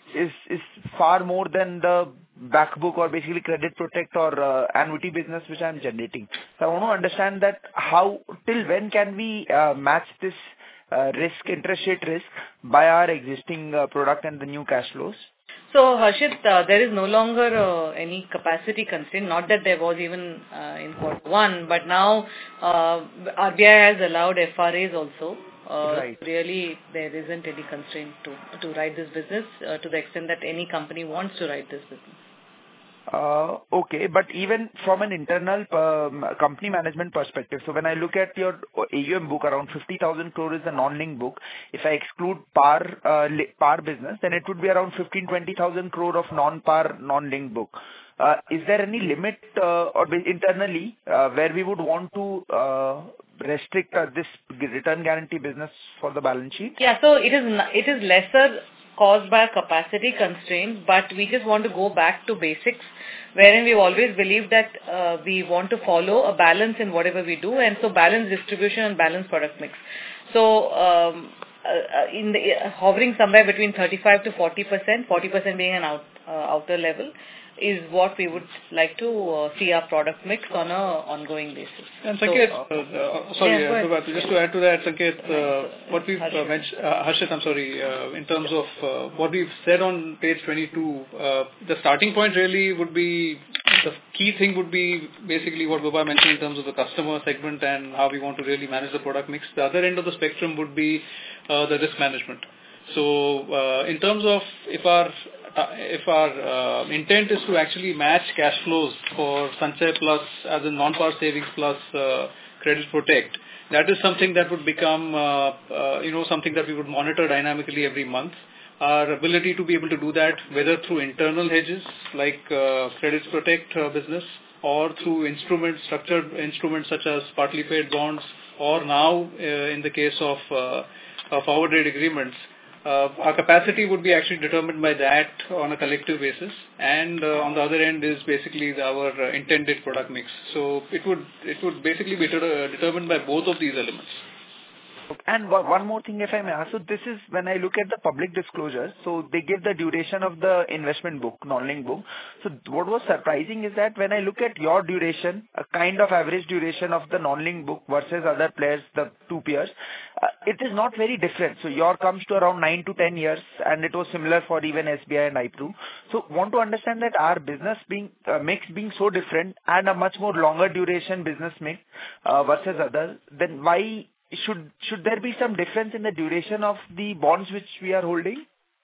is far more than the back book or basically credit protect or annuity business which I'm generating. So I want to understand that how till when can we match this interest rate risk by our existing product and the new cash flows? So, Harshit, there is no longer any capacity constraint, not that there was even in quarter one, but now RBI has allowed FRAs also. Right. Really, there isn't any constraint to write this business to the extent that any company wants to write this business. Okay, but even from an internal company management perspective, so when I look at your AUM book, around 50,000 crore is the non-linked book. If I exclude par business, then it would be around 15,000-20,000 crore of non-par, non-linked book. Is there any limit or internally where we would want to restrict this return guarantee business for the balance sheet? Yeah, so it is lesser caused by a capacity constraint, but we just want to go back to basics, wherein we've always believed that we want to follow a balance in whatever we do, and so balance distribution and balance product mix. So hovering somewhere between 35 to 40%, 40% being an outer level, is what we would like to see our product mix on an ongoing basis. And Sanket, just to add to that, Sanket, what we've mentioned, Harshit, I'm sorry, in terms of what we've said on page 22, the starting point really would be, the key thing would be basically what Vibha mentioned in terms of the customer segment and how we want to really manage the product mix. The other end of the spectrum would be the risk management. So in terms of if our intent is to actually match cash flows for Sanchay Plus as a non-par savings plus credit protect, that is something that would become something that we would monitor dynamically every month. Our ability to be able to do that, whether through internal hedges like credit protect business, or through structured instruments such as partly paid bonds, or now in the case of forward rate agreements, our capacity would be actually determined by that on a collective basis, and on the other end is basically our intended product mix. So it would basically be determined by both of these elements. And one more thing, if I may ask. So this is when I look at the public disclosures, so they give the duration of the investment book, non-linked book. So what was surprising is that when I look at your duration, a kind of average duration of the non-linked book versus other players, the two peers, it is not very different. So your comes to around 9 to 10 years, and it was similar for even SBI and IPRU. So want to understand that our business mix being so different and a much more longer duration business mix versus others, then why should there be some difference in the duration of the bonds which we are holding?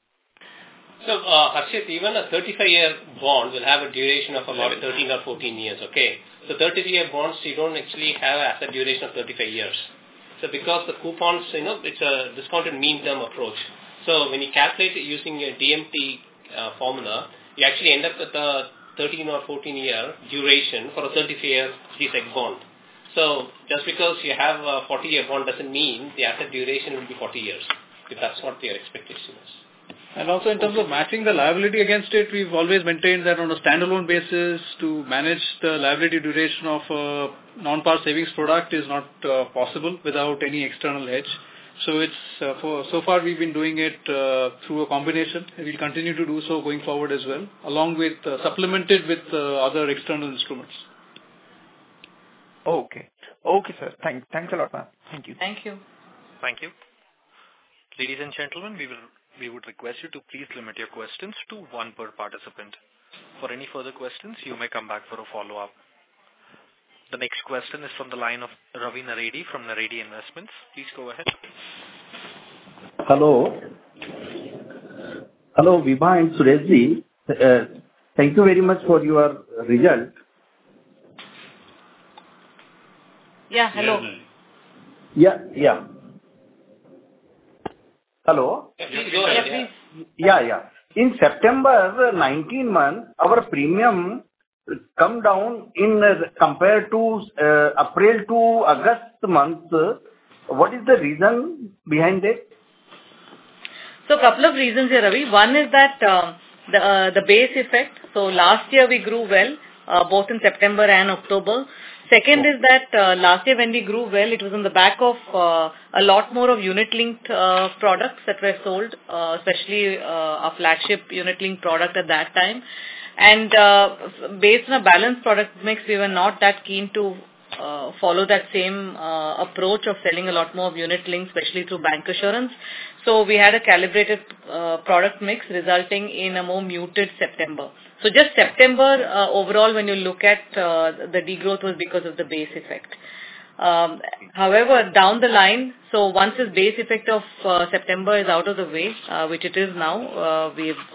So, Harshit, even a 35-year bond will have a duration of about 13 or 14 years, okay? So 30-year bonds, you don't actually have an asset duration of 35 years. So because the coupons, it's a discounted mean term approach. So when you calculate it using your DMT formula, you actually end up with a 13 or 14-year duration for a 35-year G-Sec bond. So just because you have a 40-year bond doesn't mean the asset duration will be 40 years, if that's what your expectation is. And also in terms of matching the liability against it, we've always maintained that on a standalone basis to manage the liability duration of a non-par savings product is not possible without any external hedge. So so far we've been doing it through a combination. We'll continue to do so going forward as well, along with supplemented with other external instruments. Okay, sir. Thanks a lot, ma'am. Thank you. Thank you. Thank you. Ladies and gentlemen, we would request you to please limit your questions to one per participant. For any further questions, you may come back for a follow-up. The next question is from the line of Ravi Naredi from Naredi Investments. Please go ahead. Hello, Vibha and Sureshji. Thank you very much for your result. Yeah, hello. Yeah. Hello? Please go ahead. Yeah. In September 19 month, our premium come down compared to April to August month. What is the reason behind it? So a couple of reasons here, Ravi. One is that the base effect. So last year we grew well, both in September and October. Second is that last year when we grew well, it was on the back of a lot more of unit-linked products that were sold, especially our flagship unit-linked product at that time. And based on a balanced product mix, we were not that keen to follow that same approach of selling a lot more of unit-linked, especially through bancassurance. So we had a calibrated product mix resulting in a more muted September. So just September overall, when you look at the degrowth was because of the base effect. However, down the line, so once this base effect of September is out of the way, which it is now,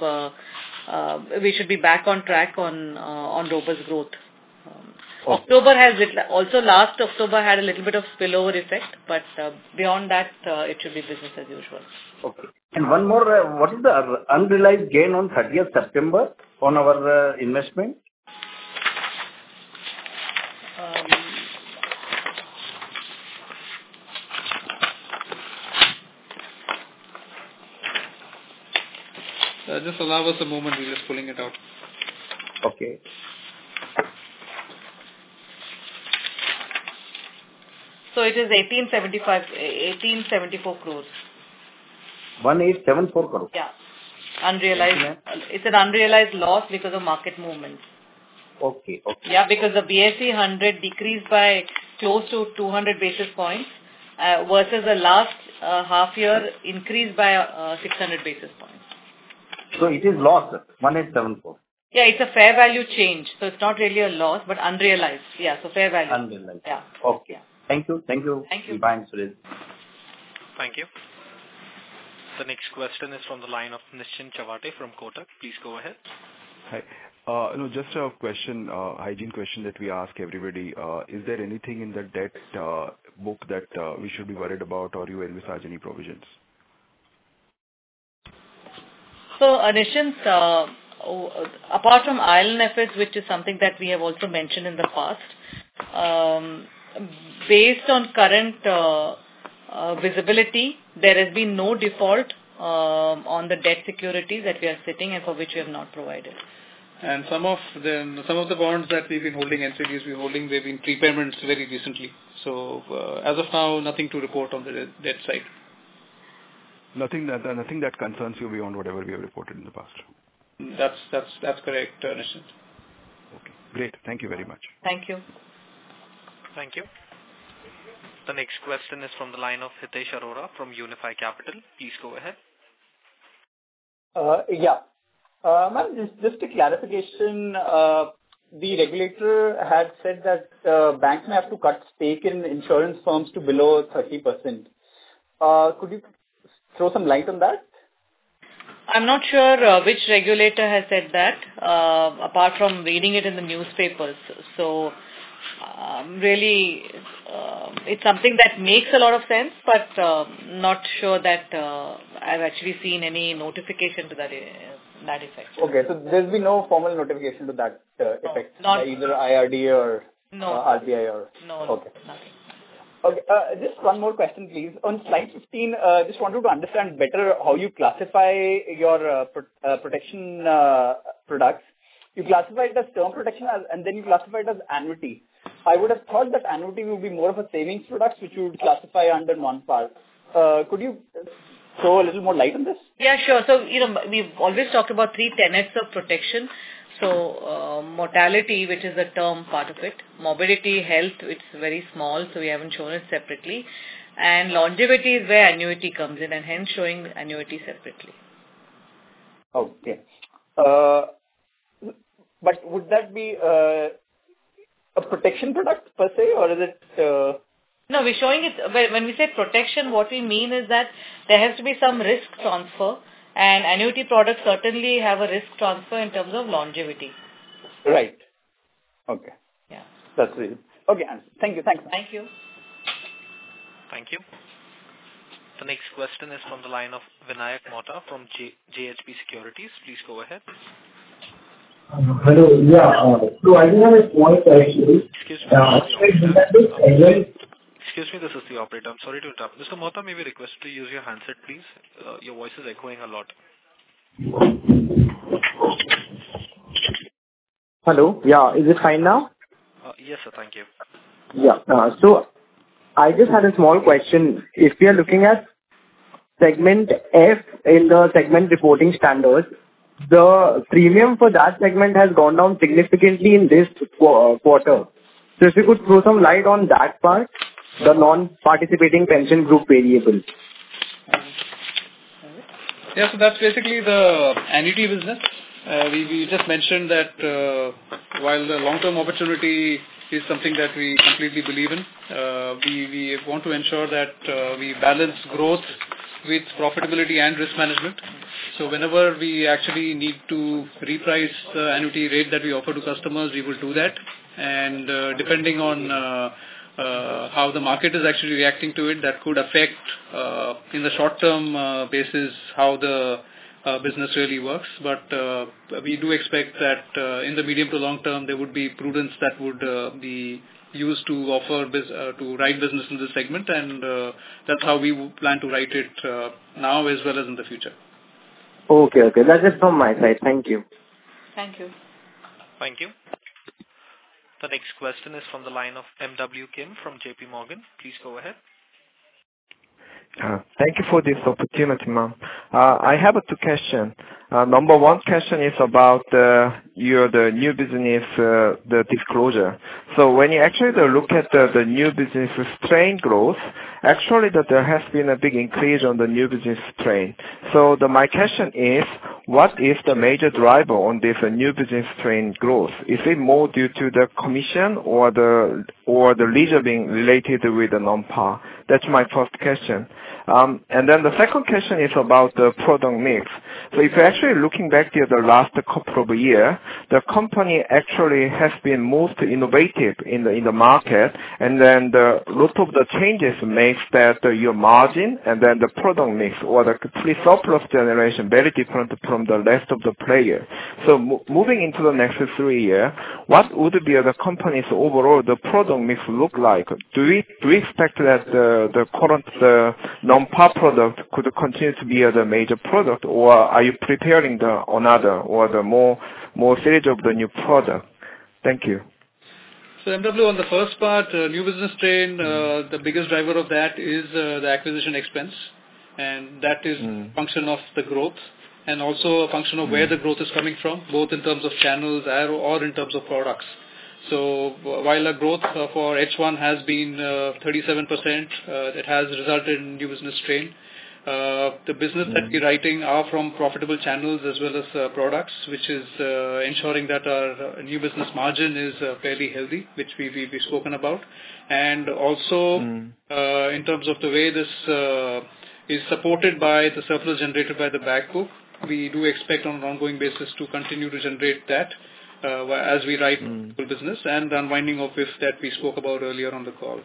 we should be back on track on robust growth. October has also last October had a little bit of spillover effect, but beyond that, it should be business as usual. Okay. And one more, what is the unrealized gain on 30th September on our investment? Just allow us a moment, we're just pulling it out. Okay. So it is 1874 crores. 1874 crores. Yeah. Unrealized. It's an unrealized loss because of market movements. Okay. Yeah, because the BSE 100 decreased by close to 200 basis points versus the last half year increased by 600 basis points. So it is loss, 1874. Yeah, it's a fair value change. So it's not really a loss, but unrealized. Yeah, so fair value. Unrealized. Yeah. Okay. Thank you. Thank you. Bye, Suresh. Thank you. The next question is from the line of Nischint Chawathe from Kotak. Please go ahead. Hi. No, just a question, hygiene question that we ask everybody. Is there anything in the debt book that we should be worried about, or you envisage any provisions? So, Nischint, apart from IL&FS, which is something that we have also mentioned in the past, based on current visibility, there has been no default on the debt securities that we are sitting and for which we have not provided. And some of the bonds that we've been holding, NCDs we're holding, they've been prepayments very recently. So as of now, nothing to report on the debt side. Nothing that concerns you beyond whatever we have reported in the past. That's correct, Nischint. Okay, great. Thank you very much. Thank you. Thank you. The next question is from the line of Hitesh Arora from Unifi Capital. Please go ahead. Ma'am, just a clarification. The regulator had said that banks may have to cut stake in insurance firms to below 30%. Could you throw some light on that? I'm not sure which regulator has said that, apart from reading it in the newspapers. So, really, it's something that makes a lot of sense, but not sure that I've actually seen any notification to that effect. Okay, so there's been no formal notification to that effect by either IRD or RBI or... No, okay. Nothing. Okay, just one more question, please. On slide 15, just wanted to understand better how you classify your protection products. You classify it as term protection and then you classify it as annuity. I would have thought that annuity would be more of a savings product which you would classify under non-par. Could you throw a little more light on this? Yeah, sure. So, we've always talked about 3 tenets of protection. So, mortality, which is the term part of it, morbidity, health, it's very small, so we haven't shown it separately, and longevity is where annuity comes in, and hence showing annuity separately. Okay. But would that be a protection product per se, or is it... No, we're showing it, when we say protection, what we mean is that there has to be some risk transfer, and annuity products certainly have a risk transfer in terms of longevity. Right. Okay. Yeah. That's it. Okay, thank you. Thanks. Thank you. Thank you. The next question is from the line of Vinayak Mohta from JHP Securities. Please go ahead. Hello. Yeah. So I do have a small question. Excuse me, this is the operator. I'm sorry to interrupt. Mr. Mohta, may we request to use your handset, please? Your voice is echoing a lot. Hello. Yeah. Is it fine now? Yes, sir. Thank you. Yeah. So I just had a small question. If we are looking at segment F in the segment reporting standards, the premium for that segment has gone down significantly in this quarter. So if you could throw some light on that part, the non-participating pension group variable. Yeah, so that's basically the annuity business. We just mentioned that while the long-term opportunity is something that we completely believe in, we want to ensure that we balance growth with profitability and risk management. So whenever we actually need to reprice the annuity rate that we offer to customers, we will do that. And depending on how the market is actually reacting to it, that could affect in the short-term basis how the business really works. But we do expect that in the medium to long term, there would be prudence that would be used to offer to write business in this segment, and that's how we plan to write it now as well as in the future. Okay. That's it from my side. Thank you. Thank you. Thank you. The next question is from the line of M.W. Kim from JP Morgan. Please go ahead. Thank you for this opportunity, ma'am. I have two questions. Number one question is about the new business the disclosure. So when you actually look at the new business strain growth, actually that there has been a big increase on the new business strain. So my question is, what is the major driver on this new business strain growth? Is it more due to the commission or the leisure being related with the non-par? That's my first question. And then the second question is about the product mix. So if you're actually looking back to the last couple of years, the company actually has been most innovative in the market, and then the lot of the changes makes that your margin and then the product mix or the free surplus generation very different from the rest of the players. So moving into the next 3 years, what would be the company's overall the product mix look like? Do we expect that the current non-par product could continue to be the major product, or are you preparing another or the more series of the new product? Thank you. So MW, on the first part, new business strain, the biggest driver of that is the acquisition expense, and that is a function of the growth and also a function of where the growth is coming from, both in terms of channels or in terms of products. So while our growth for H1 has been 37%, it has resulted in new business strain. The business that we're writing are from profitable channels as well as products, which is ensuring that our new business margin is fairly healthy, which we've spoken about. And also in terms of the way this is supported by the surplus generated by the back book, we do expect on an ongoing basis to continue to generate that as we write business, and the unwinding of which that we spoke about earlier on the call.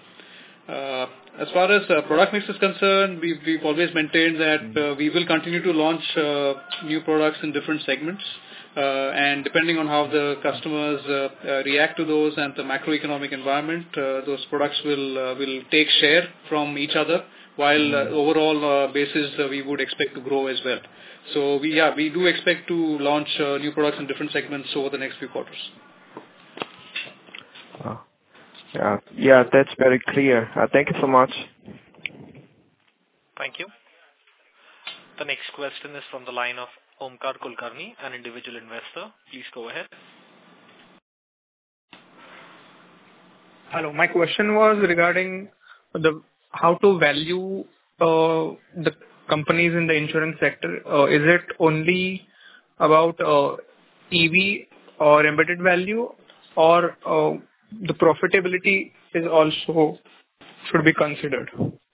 As far as product mix is concerned, we've always maintained that we will continue to launch new products in different segments, and depending on how the customers react to those and the macroeconomic environment, those products will take share from each other, while overall basis we would expect to grow as well. So we do expect to launch new products in different segments over the next few quarters. Yeah, that's very clear. Thank you so much. Thank you. The next question is from the line of Omkar Kulkarni, an individual investor. Please go ahead. Hello, my question was regarding how to value the companies in the insurance sector. Is it only about EV or embedded value, or the profitability is also should be considered?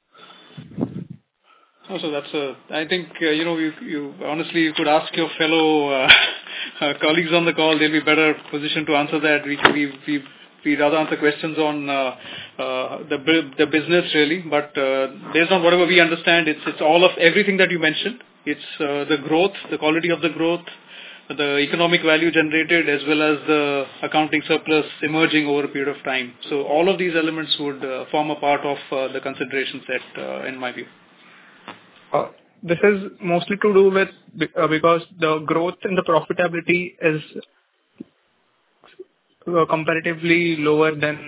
So that's I think you honestly you could ask your fellow colleagues on the call. They'll be better positioned to answer that. We rather answer questions on the business really, but based on whatever we understand, it's all of everything that you mentioned. It's the growth, the quality of the growth, the economic value generated, as well as the accounting surplus emerging over a period of time. So all of these elements would form a part of the consideration set, in my view. This is mostly to do with because the growth in the profitability is comparatively lower than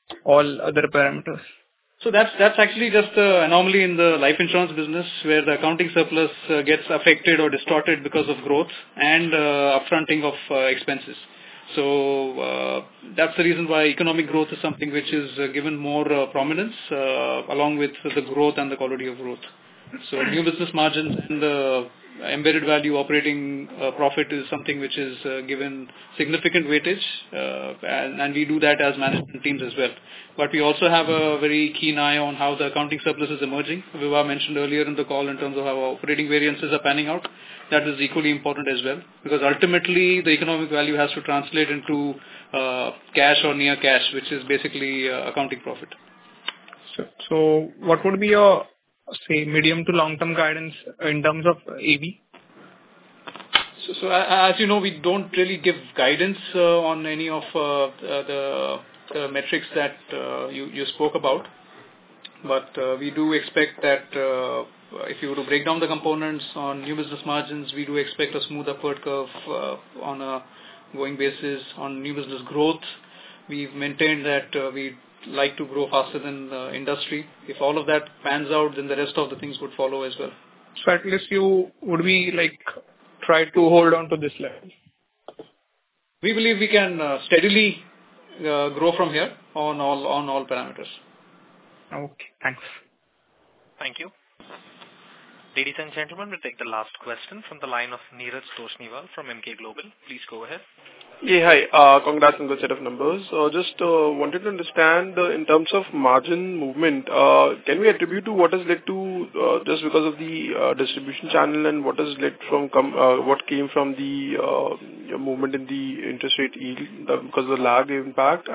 all other parameters? So that's actually just an anomaly in the life insurance business where the accounting surplus gets affected or distorted because of growth and upfronting of expenses. So that's the reason why economic growth is something which is given more prominence along with the growth and the quality of growth. So new business margins and the embedded value operating profit is something which is given significant weightage and we do that as management teams as well. But we also have a very keen eye on how the accounting surplus is emerging. Vibha mentioned earlier in the call in terms of how operating variances are panning out. That is equally important as well because ultimately the economic value has to translate into cash or near cash, which is basically accounting profit. So what would be your, say, medium to long-term guidance in terms of AV? So as you know, we don't really give guidance on any of the metrics that you spoke about. But we do expect that if you were to break down the components on new business margins, we do expect a smooth upward curve on a going basis. On new business growth, we've maintained that we like to grow faster than the industry. If all of that pans out, then the rest of the things would follow as well. So at least you would be like try to hold on to this level. We believe we can steadily grow from here on all parameters. Okay, thanks. Thank you. Ladies and gentlemen, we'll take the last question from the line of Neeraj Toshniwal from Emkay Global. Please go ahead. Yeah, hi. Congrats on the set of numbers. Just wanted to understand in terms of margin movement, can we attribute to what has led to just because of the distribution channel and what has led from what came from the movement in the interest rate yield because of the lag impact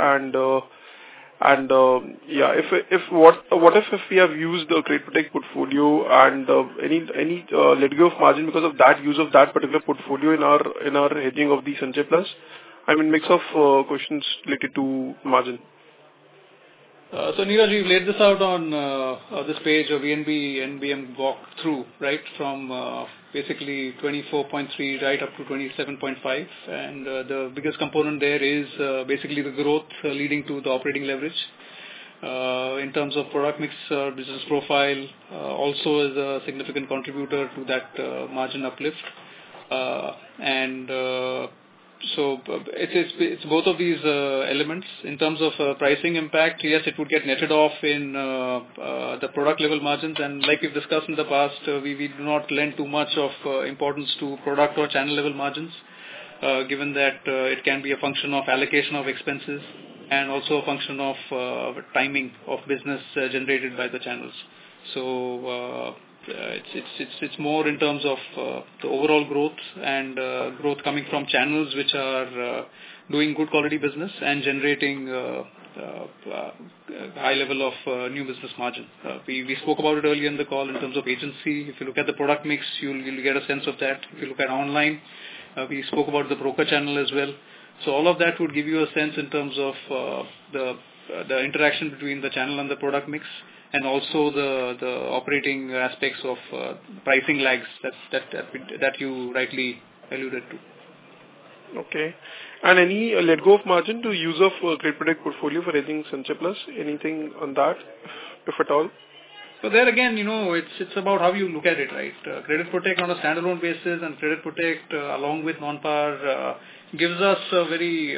what if we have used the Credit Protect portfolio and any let go of margin because of that use of that particular portfolio in our hedging of the Sanchay Plus? I mean, mix of questions related to margin. So Neeraj, we've laid this out on this page of VNB NBM walkthrough, right, from basically 24.3 right up to 27.5, and the biggest component there is basically the growth leading to the operating leverage. In terms of product mix, business profile also is a significant contributor to that margin uplift, so it's both of these elements. In terms of pricing impact, yes, it would get netted off in the product level margins, and like we've discussed in the past, we do not lend too much of importance to product or channel level margins, given that it can be a function of allocation of expenses and also a function of timing of business generated by the channels. So it's more in terms of the overall growth and growth coming from channels which are doing good quality business and generating high level of new business margin. We spoke about it earlier in the call in terms of agency. If you look at the product mix, you'll get a sense of that. If you look at online, we spoke about the broker channel as well. So all of that would give you a sense in terms of the interaction between the channel and the product mix, and also the operating aspects of pricing lags that you rightly alluded to. Okay. And any let go of margin to use of Credit Protect portfolio for hedging Sanchay Plus? Anything on that, if at all? So there again, it's about how you look at it, right? Credit Protect on a standalone basis and Credit Protect along with non-par gives us a very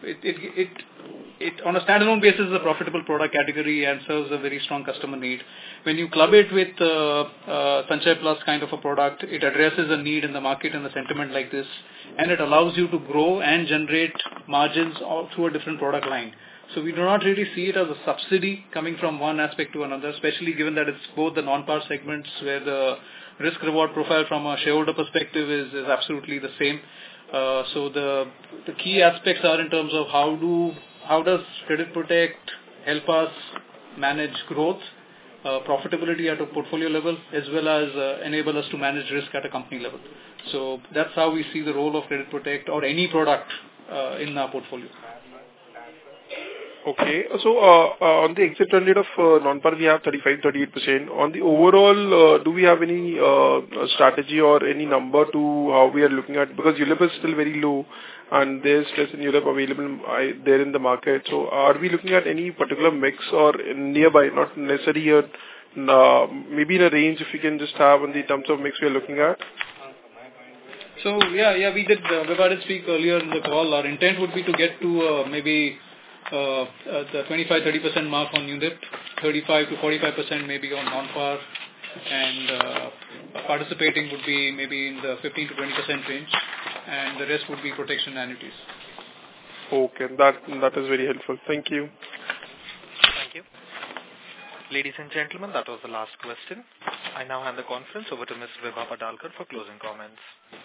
it on a standalone basis is a profitable product category and serves a very strong customer need. When you club it with Sanchay Plus kind of a product, it addresses a need in the market and a sentiment like this, and it allows you to grow and generate margins all through a different product line. So we do not really see it as a subsidy coming from one aspect to another, especially given that it's both the non-par segments where the risk-reward profile from a shareholder perspective is absolutely the same. So the key aspects are in terms of how does Credit Protect help us manage growth, profitability at a portfolio level, as well as enable us to manage risk at a company level. So that's how we see the role of Credit Protect or any product in our portfolio. Okay. So, on the exit run rate of non-par, we have 35-38%. On the overall, do we have any strategy or any number to how we are looking at? Because ULIP is still very low, and there's stress in ULIP available there in the market. So, are we looking at any particular mix or nearby, not necessarily here, maybe in a range, if you can just have in the terms of mix we are looking at? So, we did, Vibha did speak earlier in the call. Our intent would be to get to maybe the 25-30% mark on ULIP, 35 to 45% maybe on non-par, and participating would be maybe in the 15 to 20% range, and the rest would be protection annuities. Okay, that is very helpful. Thank you. Thank you. Ladies and gentlemen, that was the last question. I now hand the conference over to Ms. Vibha Padalkar for closing comments.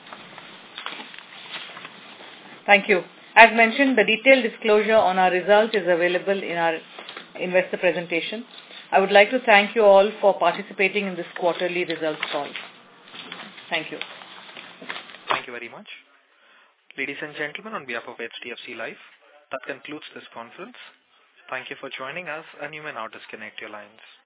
Thank you. As mentioned, the detailed disclosure on our results is available in our investor presentation. I would like to thank you all for participating in this quarterly results call. Thank you. Thank you very much. Ladies and gentlemen, on behalf of HDFC Life, that concludes this conference. Thank you for joining us, and you may now disconnect your lines.